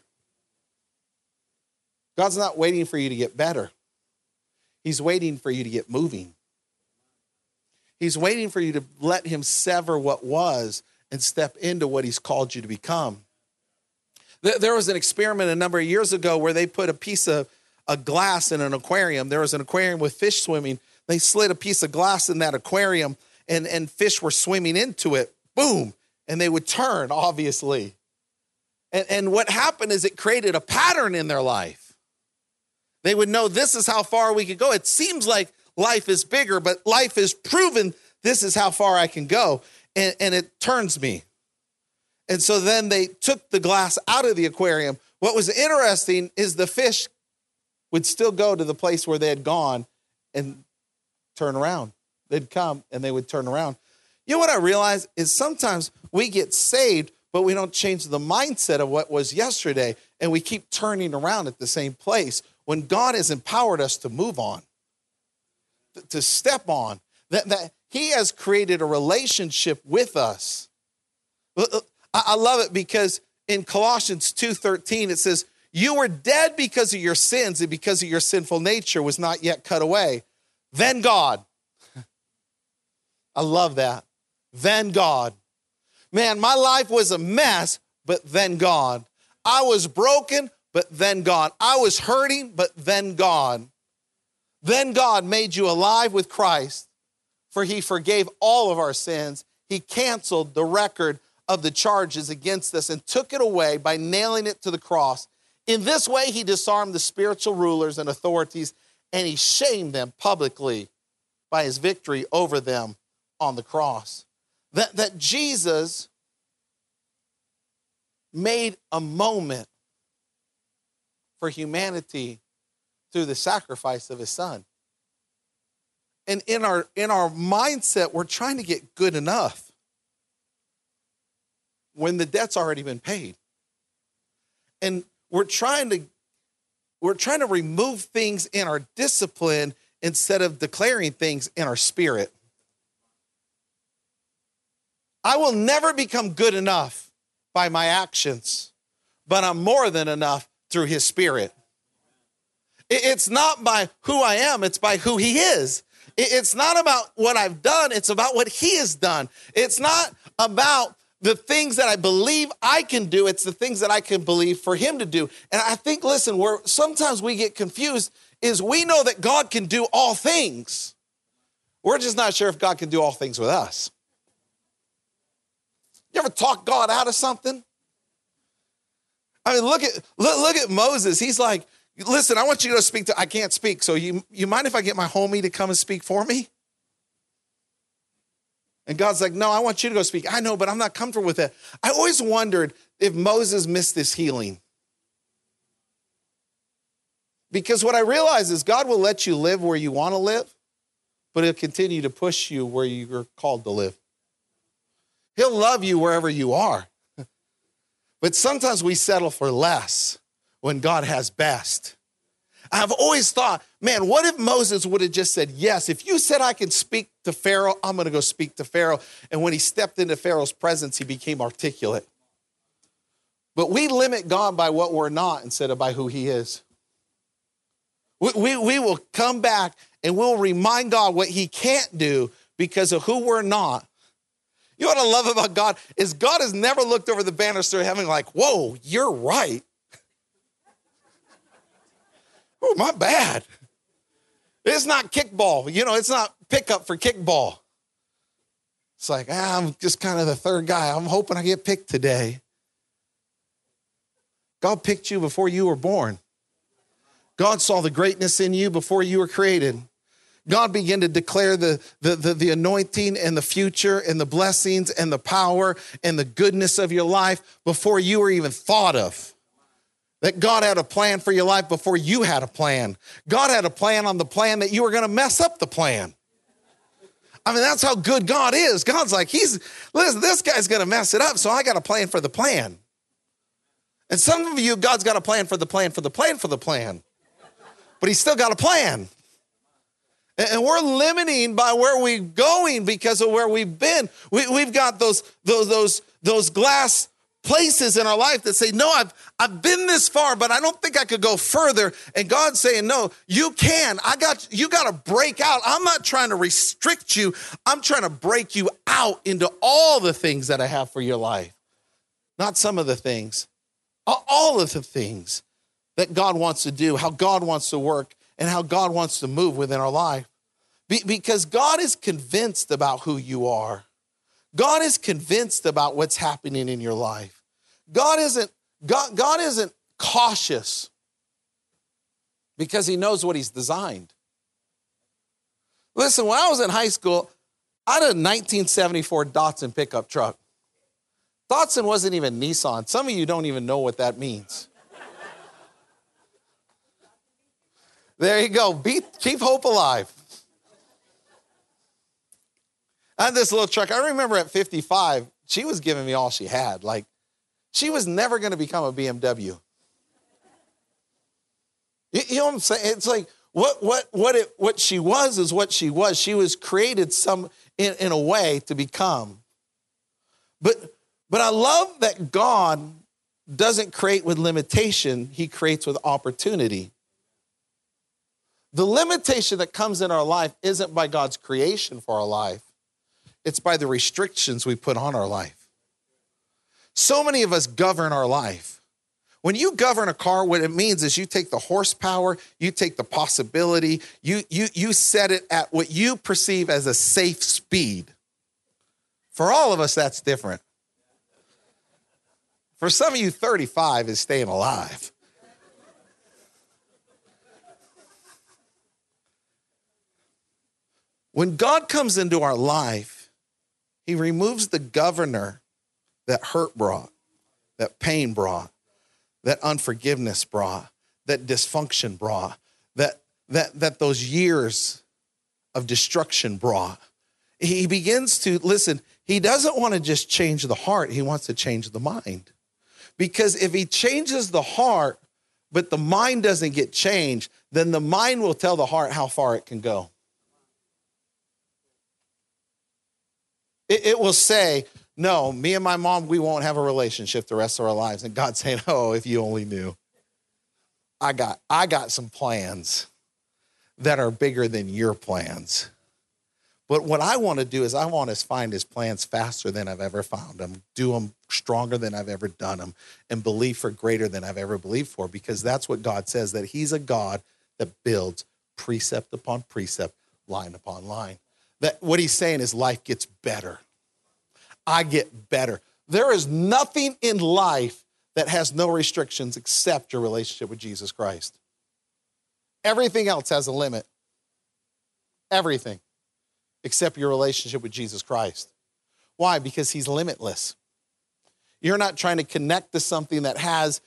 God's not waiting for you to get better. He's waiting for you to get moving. He's waiting for you to let him sever what was and step into what he's called you to become. There was an experiment a number of years ago where they put a piece of glass in an aquarium. There was an aquarium with fish swimming. They slid a piece of glass in that aquarium and fish were swimming into it. Boom. And they would turn, obviously. And what happened is it created a pattern in their life. They would know this is how far we could go. It seems like life is bigger, but life is proven this is how far I can go. And it turns me. And so then they took the glass out of the aquarium. What was interesting is the fish would still go to the place where they had gone and turn around. They'd come and they would turn around. You know what I realize is sometimes we get saved, but we don't change the mindset of what was yesterday, and we keep turning around at the same place when God has empowered us to move on, to step on, that he has created a relationship with us. I love it because in Colossians 2:13, it says, you were dead because of your sins and because of your sinful nature was not yet cut away. Then God. I love that. Then God. Man, my life was a mess, but then God. I was broken, but then God. I was hurting, but then God. Then God made you alive with Christ, for he forgave all of our sins. He canceled the record of the charges against us and took it away by nailing it to the cross. In this way, he disarmed the spiritual rulers and authorities, and he shamed them publicly by his victory over them on the cross. That Jesus made a moment for humanity through the sacrifice of his son. And in our mindset, we're trying to get good enough when the debt's already been paid. And we're trying to remove things in our discipline instead of declaring things in our spirit. I will never become good enough by my actions, but I'm more than enough through his spirit. It's not by who I am, it's by who he is. It's not about what I've done, it's about what he has done. It's not about the things that I believe I can do, it's the things that I can believe for him to do. And I think, listen, where sometimes we get confused is we know that God can do all things. We're just not sure if God can do all things with us. You ever talk God out of something? I mean, look at Moses. He's like, listen, I want you to go speak to, I can't speak. So you mind if I get my homie to come and speak for me? And God's like, no, I want you to go speak. I know, but I'm not comfortable with that. I always wondered if Moses missed this healing. Because what I realize is God will let you live where you want to live, but he'll continue to push you where you're called to live. He'll love you wherever you are. But sometimes we settle for less when God has best. I've always thought, man, what if Moses would have just said, yes, if you said I can speak to Pharaoh, I'm going to go speak to Pharaoh. And when he stepped into Pharaoh's presence, he became articulate. But we limit God by what we're not instead of by who he is. We will come back and we'll remind God what he can't do because of who we're not. You know what I love about God is God has never looked over the banister of heaven like, whoa, you're right. Oh, my bad. It's not kickball. You know, it's not pickup for kickball. It's like, I'm just kind of the third guy. I'm hoping I get picked today. God picked you before you were born. God saw the greatness in you before you were created. God began to declare the anointing and the future and the blessings and the power and the goodness of your life before you were even thought of. That God had a plan for your life before you had a plan. God had a plan on the plan that you were going to mess up the plan. I mean, that's how good God is. God's like, listen, this guy's going to mess it up, so I got a plan for the plan. And some of you, God's got a plan for the plan for the plan for the plan. But he's still got a plan. And we're limiting by where we're going because of where we've been. We've got those glass places in our life that say, no, I've been this far, but I don't think I could go further. And God's saying, no, you can. You got to break out. I'm not trying to restrict you. I'm trying to break you out into all the things that I have for your life. Not some of the things, all of the things that God wants to do, how God wants to work, and how God wants to move within our life. Because God is convinced about who you are. God is convinced about what's happening in your life. God isn't cautious because he knows what he's designed. Listen, when I was in high school, I had a 1974 Datsun pickup truck. Datsun wasn't even Nissan. Some of you don't even know what that means. There you go. Keep hope alive. I had this little truck. I remember at 55, she was giving me all she had. Like, she was never going to become a BMW. You know what I'm saying? It's like what she was is what she was. She was created in a way to become. But I love that God doesn't create with limitation. He creates with opportunity. The limitation that comes in our life isn't by God's creation for our life. It's by the restrictions we put on our life. So many of us govern our life. When you govern a car, what it means is you take the horsepower, you take the possibility, you set it at what you perceive as a safe speed. For all of us, that's different. For some of you, 35 is staying alive. When God comes into our life, he removes the governor that hurt brought, that pain brought, that unforgiveness brought, that dysfunction brought, that those years of destruction brought. He begins to, listen, he doesn't want to just change the heart, he wants to change the mind. Because if he changes the heart, but the mind doesn't get changed, then the mind will tell the heart how far it can go. It will say, no, me and my mom, we won't have a relationship the rest of our lives. And God's saying, oh, if you only knew. I got some plans that are bigger than your plans. But what I want to do is I want to find his plans faster than I've ever found them, do them stronger than I've ever done them, and believe for greater than I've ever believed for, because that's what God says, that he's a God that builds precept upon precept, line upon line. That what he's saying is life gets better. I get better. There is nothing in life that has no restrictions except your relationship with Jesus Christ. Everything else has a limit. Everything except your relationship with Jesus Christ. Why? Because he's limitless. You're not trying to connect to something that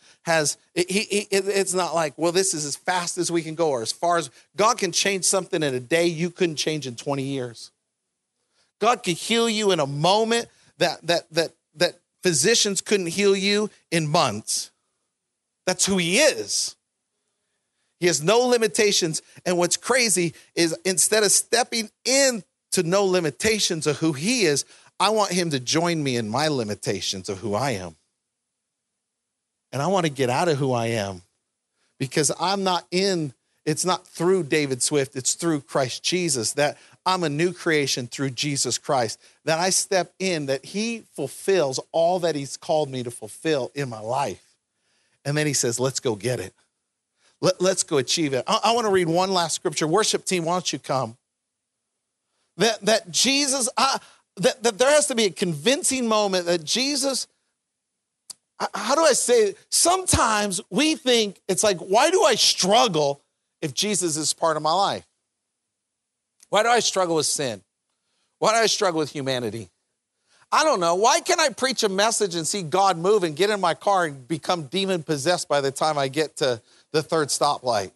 it's not like, well, this is as fast as we can go, or as far as God can change something in a day you couldn't change in 20 years. God could heal you in a moment that physicians couldn't heal you in months. That's who he is. He has no limitations. And what's crazy is instead of stepping into no limitations of who he is, I want him to join me in my limitations of who I am. And I want to get out of who I am because it's not through David Swift, it's through Christ Jesus, that I'm a new creation through Jesus Christ, that I step in, that he fulfills all that he's called me to fulfill in my life. And then he says, let's go get it. Let's go achieve it. I want to read one last scripture. Worship team, why don't you come? That Jesus, that there has to be a convincing moment that Jesus how do I say it? Sometimes we think it's like, why do I struggle if Jesus is part of my life? Why do I struggle with sin? Why do I struggle with humanity? I don't know. Why can't I preach a message and see God move and get in my car and become demon possessed by the time I get to the third stoplight?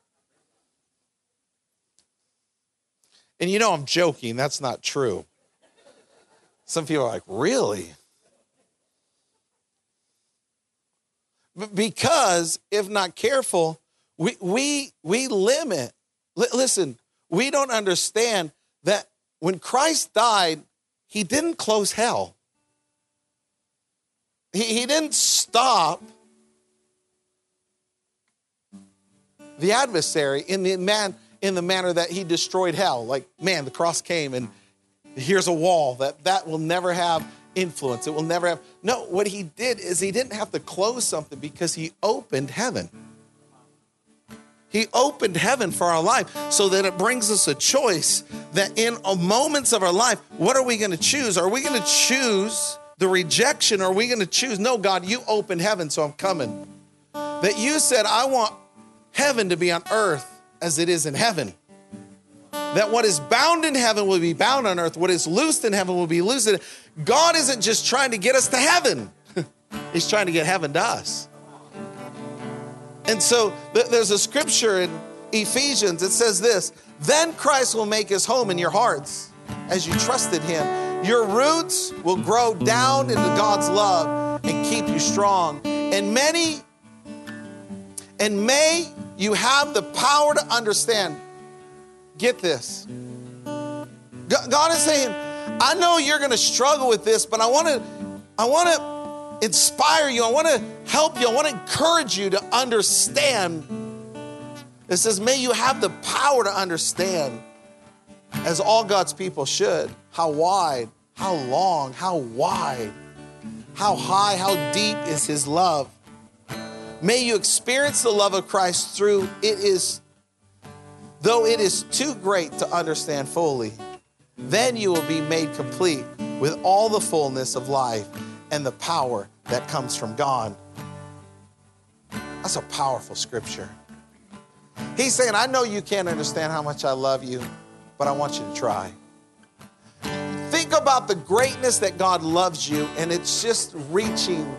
And you know I'm joking. That's not true. Some people are like, really? Because if not careful, we limit. Listen, we don't understand that when Christ died, he didn't close hell. He didn't stop the adversary in the manner that he destroyed hell. Like, man, the cross came and here's a wall that will never have influence. It will never have. No, what he did is he didn't have to close something because he opened heaven. He opened heaven for our life so that it brings us a choice that in moments of our life, what are we going to choose? Are we going to choose the rejection? Or are we going to choose, no, God, you opened heaven, so I'm coming. That you said, I want heaven to be on earth as it is in heaven. That what is bound in heaven will be bound on earth. What is loosed in heaven will be loosed in. God isn't just trying to get us to heaven. He's trying to get heaven to us. And so there's a scripture in Ephesians. It says this, then Christ will make his home in your hearts as you trusted him. Your roots will grow down into God's love and keep you strong. And may you have the power to understand. Get this. God is saying, I know you're going to struggle with this, but I want to inspire you. I want to help you. I want to encourage you to understand. It says, may you have the power to understand, as all God's people should, how wide, how long, how wide, how high, how deep is his love. May you experience the love of Christ though it is too great to understand fully. Then you will be made complete with all the fullness of life and the power that comes from God. That's a powerful scripture. He's saying, I know you can't understand how much I love you, but I want you to try. Think about the greatness that God loves you, and it's just reaching.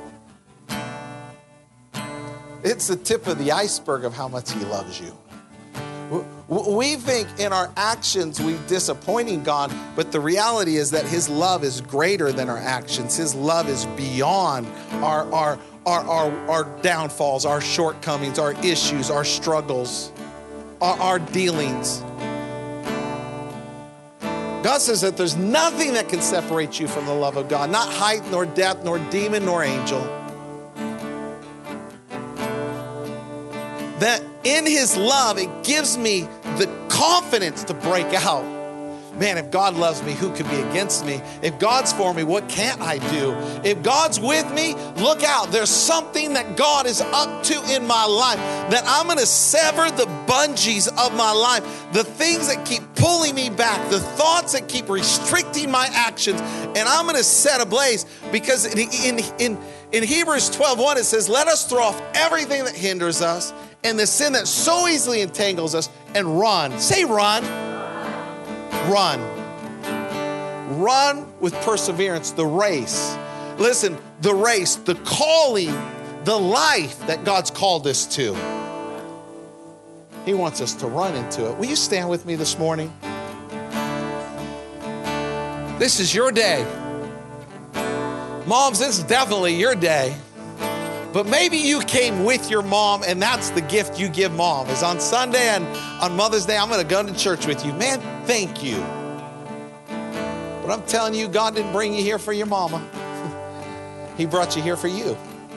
It's the tip of the iceberg of how much he loves you. We think in our actions we're disappointing God, but the reality is that his love is greater than our actions. His love is beyond our downfalls, our shortcomings, our issues, our struggles, our dealings. God says that there's nothing that can separate you from the love of God, not height, nor depth, nor demon, nor angel. That in his love, it gives me the confidence to break out. Man, if God loves me, who could be against me? If God's for me, what can't I do? If God's with me, look out. There's something that God is up to in my life, that I'm going to sever the bungees of my life, the things that keep pulling me back, the thoughts that keep restricting my actions, and I'm going to set ablaze. Because in Hebrews 12:1, it says, let us throw off everything that hinders us and the sin that so easily entangles us and run. Say run. Run. Run with perseverance, the race. Listen, the race, the calling, the life that God's called us to. He wants us to run into it. Will you stand with me this morning? This is your day. Moms, this is definitely your day. But maybe you came with your mom, and that's the gift you give mom, is on Sunday and on Mother's Day, I'm going to go to church with you. Man, thank you. But I'm telling you, God didn't bring you here for your mama. He brought you here for you.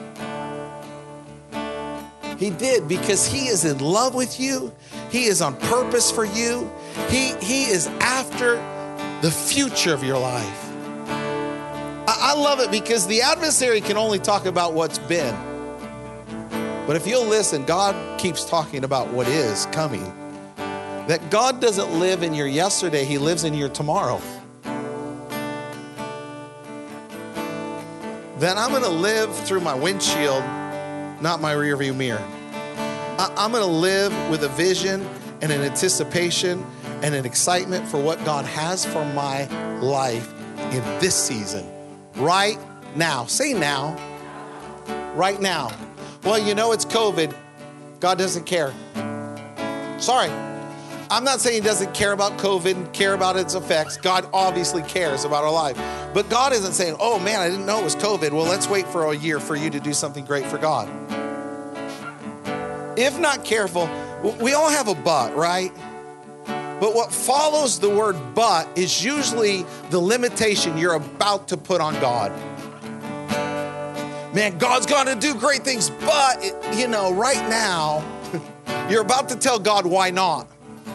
He did, because he is in love with you. He is on purpose for you. He is after the future of your life. I love it because the adversary can only talk about what's been. But if you'll listen, God keeps talking about what is coming. That God doesn't live in your yesterday, he lives in your tomorrow. then I'm going to live through my windshield, not my rearview mirror. I'm going to live with a vision and an anticipation and an excitement for what God has for my life in this season. Right now. Say now. Right now. Well, you know it's COVID. God doesn't care. Sorry. I'm not saying he doesn't care about COVID and care about its effects. God obviously cares about our life. But God isn't saying, oh man, I didn't know it was COVID. Well, let's wait for a year for you to do something great for God. If not careful, we all have a but, right? But what follows the word but is usually the limitation you're about to put on God. Man, God's going to do great things, but, right now, you're about to tell God why not.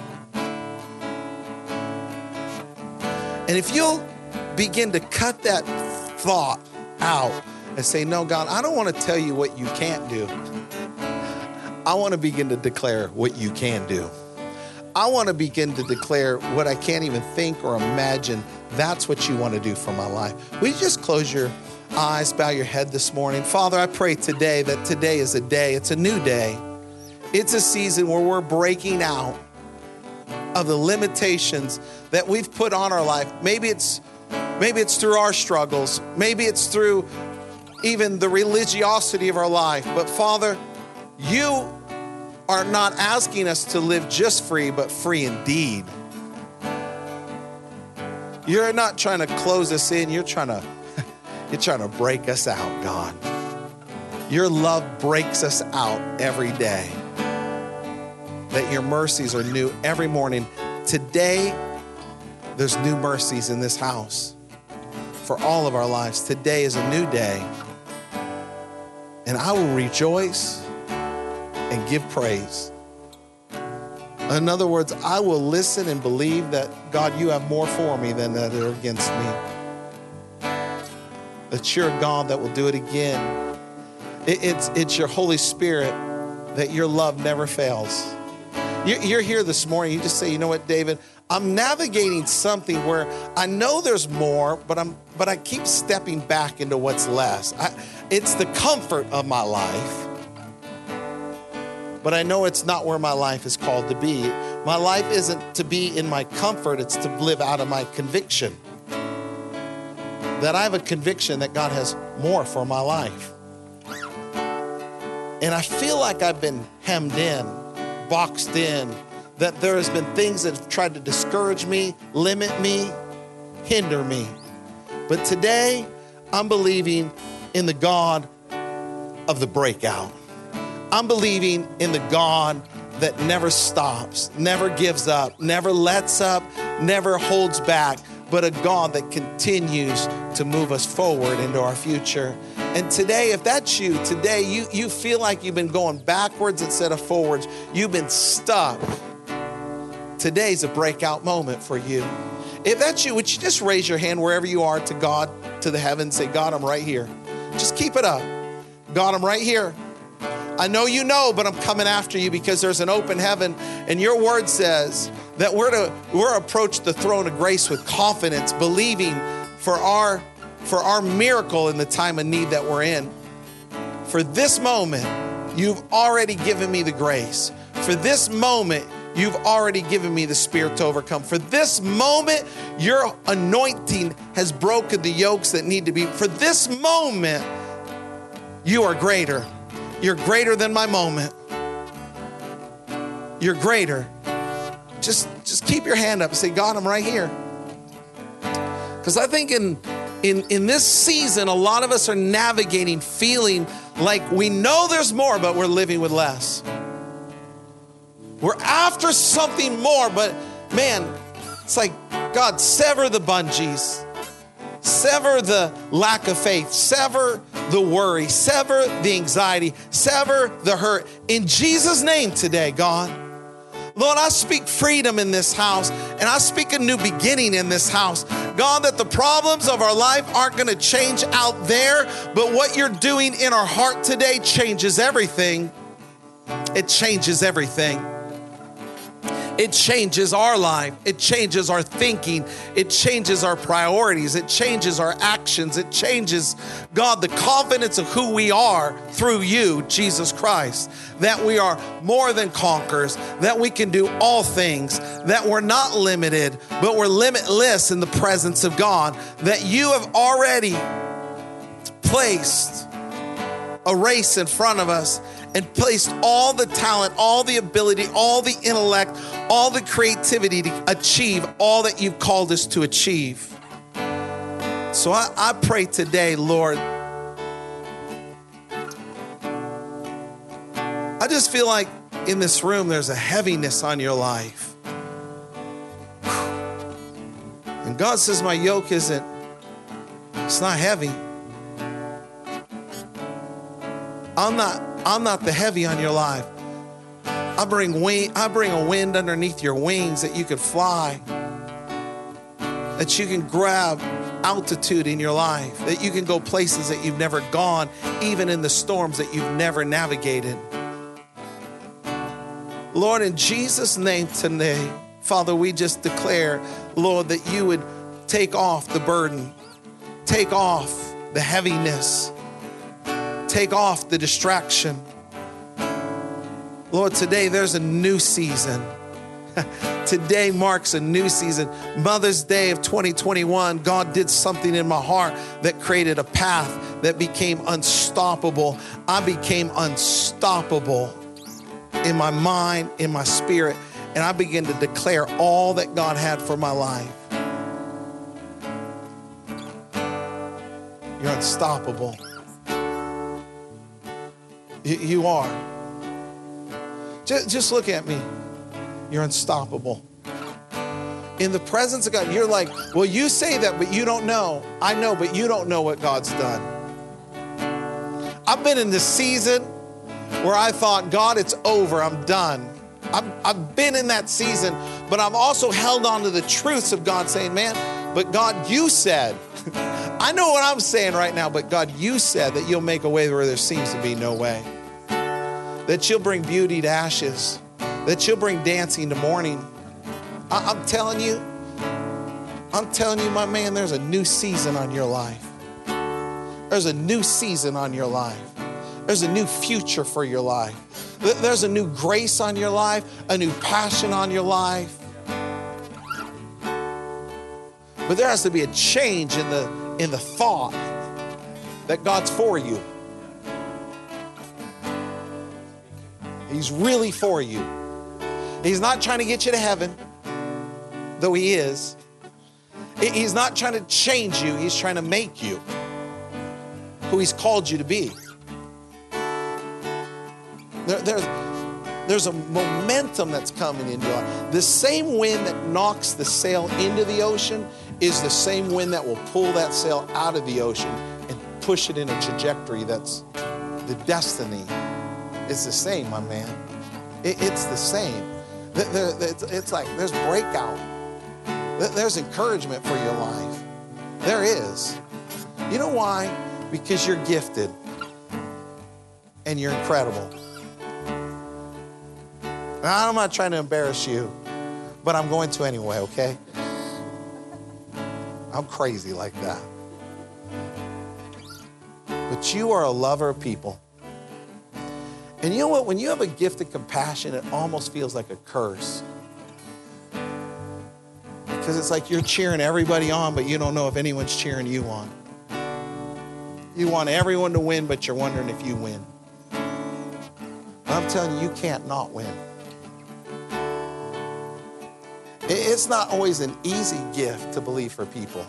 And if you'll begin to cut that thought out and say, no, God, I don't want to tell you what you can't do. I want to begin to declare what you can do. I want to begin to declare what I can't even think or imagine. That's what you want to do for my life. Will you just close your eyes, bow your head this morning? Father, I pray today that today is a day. It's a new day. It's a season where we're breaking out of the limitations that we've put on our life. Maybe it's through our struggles. Maybe it's through even the religiosity of our life. But Father, you are not asking us to live just free, but free indeed. You're not trying to close us in. You're trying to break us out, God. Your love breaks us out every day. That your mercies are new every morning. Today, there's new mercies in this house for all of our lives. Today is a new day. And I will rejoice and give praise. In other words, I will listen and believe that, God, you have more for me than that are against me. That you're a God that will do it again. It's your Holy Spirit that your love never fails. You're here this morning, you just say, you know what, David, I'm navigating something where I know there's more, but I keep stepping back into what's less. It's the comfort of my life. But I know it's not where my life is called to be. My life isn't to be in my comfort, it's to live out of my conviction. That I have a conviction that God has more for my life. And I feel like I've been hemmed in, boxed in, that there has been things that have tried to discourage me, limit me, hinder me. But today, I'm believing in the God of the breakout. I'm believing in the God that never stops, never gives up, never lets up, never holds back, but a God that continues to move us forward into our future. And today, if that's you, today you feel like you've been going backwards instead of forwards, you've been stuck. Today's a breakout moment for you. If that's you, would you just raise your hand wherever you are to God, to the heavens, say, God, I'm right here. Just keep it up. God, I'm right here. I know you know, but I'm coming after you because there's an open heaven. And your word says that we're approach the throne of grace with confidence, believing for our miracle in the time of need that we're in. For this moment, you've already given me the grace. For this moment, you've already given me the Spirit to overcome. For this moment, your anointing has broken the yokes that need to be. For this moment, you are greater. You're greater than my moment. You're greater. Just keep your hand up and say, God, I'm right here. Because I think in this season, a lot of us are navigating, feeling like we know there's more, but we're living with less. We're after something more, but man, it's like, God, sever the bungees. Sever the lack of faith. Sever the worry. Sever the anxiety. Sever the hurt. In Jesus' name today, God. Lord, I speak freedom in this house, and I speak a new beginning in this house. God, that the problems of our life aren't going to change out there, but what you're doing in our heart today changes everything. It changes everything. It changes our life. It changes our thinking. It changes our priorities. It changes our actions. It changes, God, the confidence of who we are through you, Jesus Christ. That we are more than conquerors, that we can do all things, that we're not limited, but we're limitless in the presence of God. That you have already placed a race in front of us and placed all the talent, all the ability, all the intellect, all the creativity to achieve all that you've called us to achieve. So I pray today, Lord, I just feel like in this room there's a heaviness on your life. And God says my yoke it's not heavy. I'm not the heavy on your life. I bring a wind underneath your wings that you could fly, that you can grab altitude in your life, that you can go places that you've never gone, even in the storms that you've never navigated. Lord, in Jesus' name today, Father, we just declare, Lord, that you would take off the burden, take off the heaviness, take off the distraction. Lord, today there's a new season. Today marks a new season. Mother's Day of 2021, God did something in my heart that created a path that became unstoppable. I became unstoppable in my mind, in my spirit, and I began to declare all that God had for my life. You're unstoppable. You are. Just look at me. You're unstoppable. In the presence of God, you're like, well, you say that, but you don't know. I know, but you don't know what God's done. I've been in this season where I thought, God, it's over. I'm done. I've been in that season, but I've also held on to the truths of God saying, man, but God, you said, I know what I'm saying right now, but God, you said that you'll make a way where there seems to be no way. That you'll bring beauty to ashes, that you'll bring dancing to mourning. I'm telling you, my man, there's a new season on your life. There's a new season on your life. There's a new future for your life. There's a new grace on your life, a new passion on your life. But there has to be a change in the thought that God's for you. He's really for you. He's not trying to get you to heaven, though he is. He's not trying to change you. He's trying to make you who he's called you to be. There's a momentum that's coming into your life. The same wind that knocks the sail into the ocean is the same wind that will pull that sail out of the ocean and push it in a trajectory that's the destiny. It's the same, my man. It's the same. It's like there's breakout. There's encouragement for your life. There is. You know why? Because you're gifted and you're incredible. I'm not trying to embarrass you, but I'm going to anyway, okay? I'm crazy like that. But you are a lover of people. And you know what? When you have a gift of compassion, it almost feels like a curse. Because it's like you're cheering everybody on, but you don't know if anyone's cheering you on. You want everyone to win, but you're wondering if you win. I'm telling you, you can't not win. It's not always an easy gift to believe for people.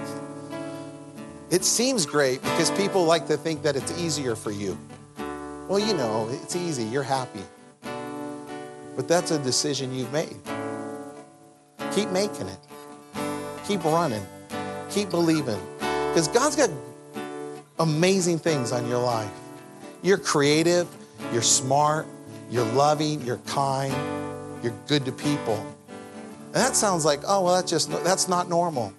It seems great because people like to think that it's easier for you. Well, you know, it's easy. You're happy. But that's a decision you've made. Keep making it. Keep running. Keep believing. Because God's got amazing things on your life. You're creative. You're smart. You're loving. You're kind. You're good to people. And that sounds like, oh, well, that's not normal.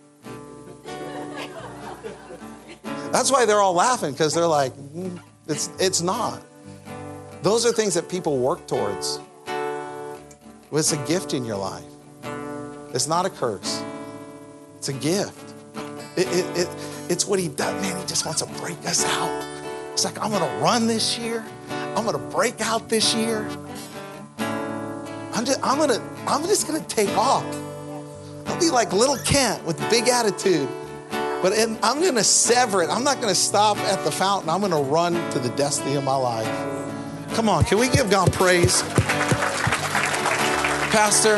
That's why they're all laughing, because they're like, it's not. Those are things that people work towards. Well, it's a gift in your life. It's not a curse. It's a gift. It's what he does. Man, he just wants to break us out. It's like, I'm going to run this year. I'm going to break out this year. I'm just going to take off. I'll be like little Kent with big attitude. But I'm going to sever it. I'm not going to stop at the fountain. I'm going to run to the destiny of my life. Come on, can we give God praise? Pastor,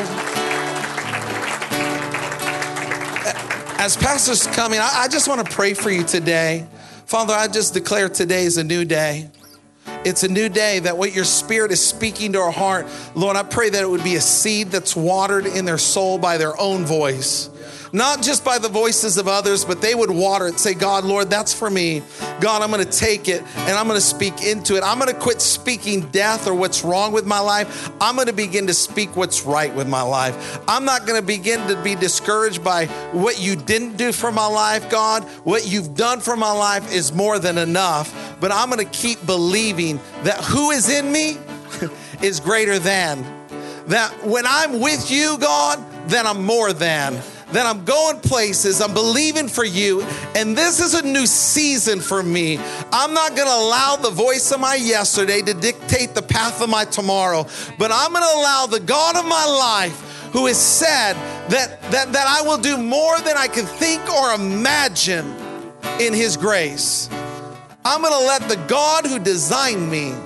as Pastor's coming, I just want to pray for you today. Father, I just declare today is a new day. It's a new day that what your Spirit is speaking to our heart, Lord, I pray that it would be a seed that's watered in their soul by their own voice. Not just by the voices of others, but they would water it. Say, God, Lord, that's for me. God, I'm going to take it and I'm going to speak into it. I'm going to quit speaking death or what's wrong with my life. I'm going to begin to speak what's right with my life. I'm not going to begin to be discouraged by what you didn't do for my life, God. What you've done for my life is more than enough. But I'm going to keep believing that who is in me is greater than. That when I'm with you, God, then I'm more than. That I'm going places, I'm believing for you, and this is a new season for me. I'm not going to allow the voice of my yesterday to dictate the path of my tomorrow, but I'm going to allow the God of my life, who has said that I will do more than I can think or imagine in his grace. I'm going to let the God who designed me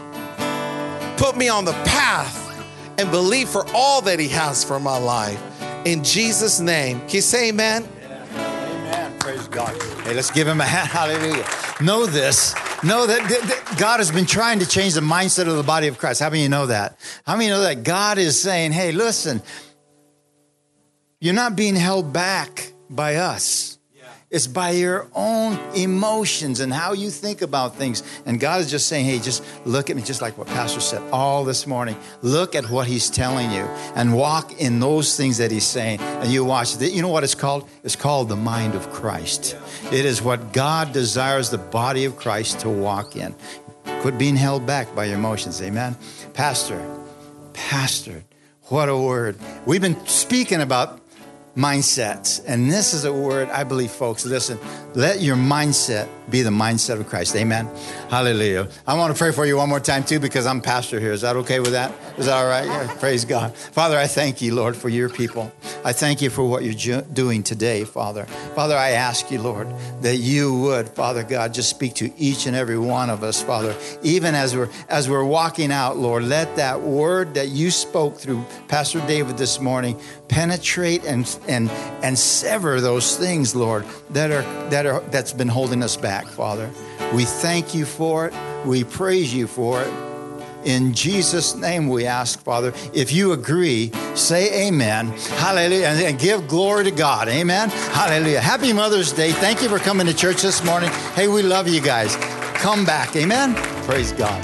put me on the path and believe for all that he has for my life. In Jesus' name. Can you say amen? Amen. Praise God. Hey, let's give him a hand. Hallelujah. Know this. Know that God has been trying to change the mindset of the body of Christ. How many of you know that? How many of you know that God is saying, hey, listen, you're not being held back by us. It's by your own emotions and how you think about things. And God is just saying, hey, just look at me, just like what Pastor said all this morning. Look at what he's telling you and walk in those things that he's saying. And you watch. You know what it's called? It's called the mind of Christ. It is what God desires the body of Christ to walk in. Quit being held back by your emotions. Amen. Pastor, what a word. We've been speaking about mindsets. And this is a word, I believe, folks, listen, let your mindset be the mindset of Christ. Amen. Hallelujah. I want to pray for you one more time, too, because I'm pastor here. Is that okay with that? Is that all right? Yeah. Praise God. Father, I thank you, Lord, for your people. I thank you for what you're doing today, Father. Father, I ask you, Lord, that you would, Father God, just speak to each and every one of us, Father. Even as we're walking out, Lord, let that word that you spoke through Pastor David this morning penetrate and sever those things, Lord, that's been holding us back, Father. We thank you for it. We praise you for it. In Jesus' name we ask, Father. If you agree, say amen. Hallelujah. And give glory to God. Amen. Hallelujah. Happy Mother's Day. Thank you for coming to church this morning. Hey, we love you guys. Come back. Amen. Praise God.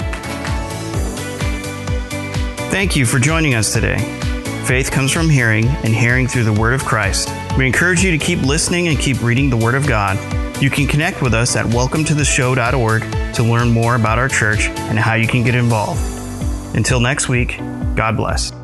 Thank you for joining us today. Faith comes from hearing, and hearing through the Word of Christ. We encourage you to keep listening and keep reading the Word of God. You can connect with us at welcometotheshow.org to learn more about our church and how you can get involved. Until next week, God bless.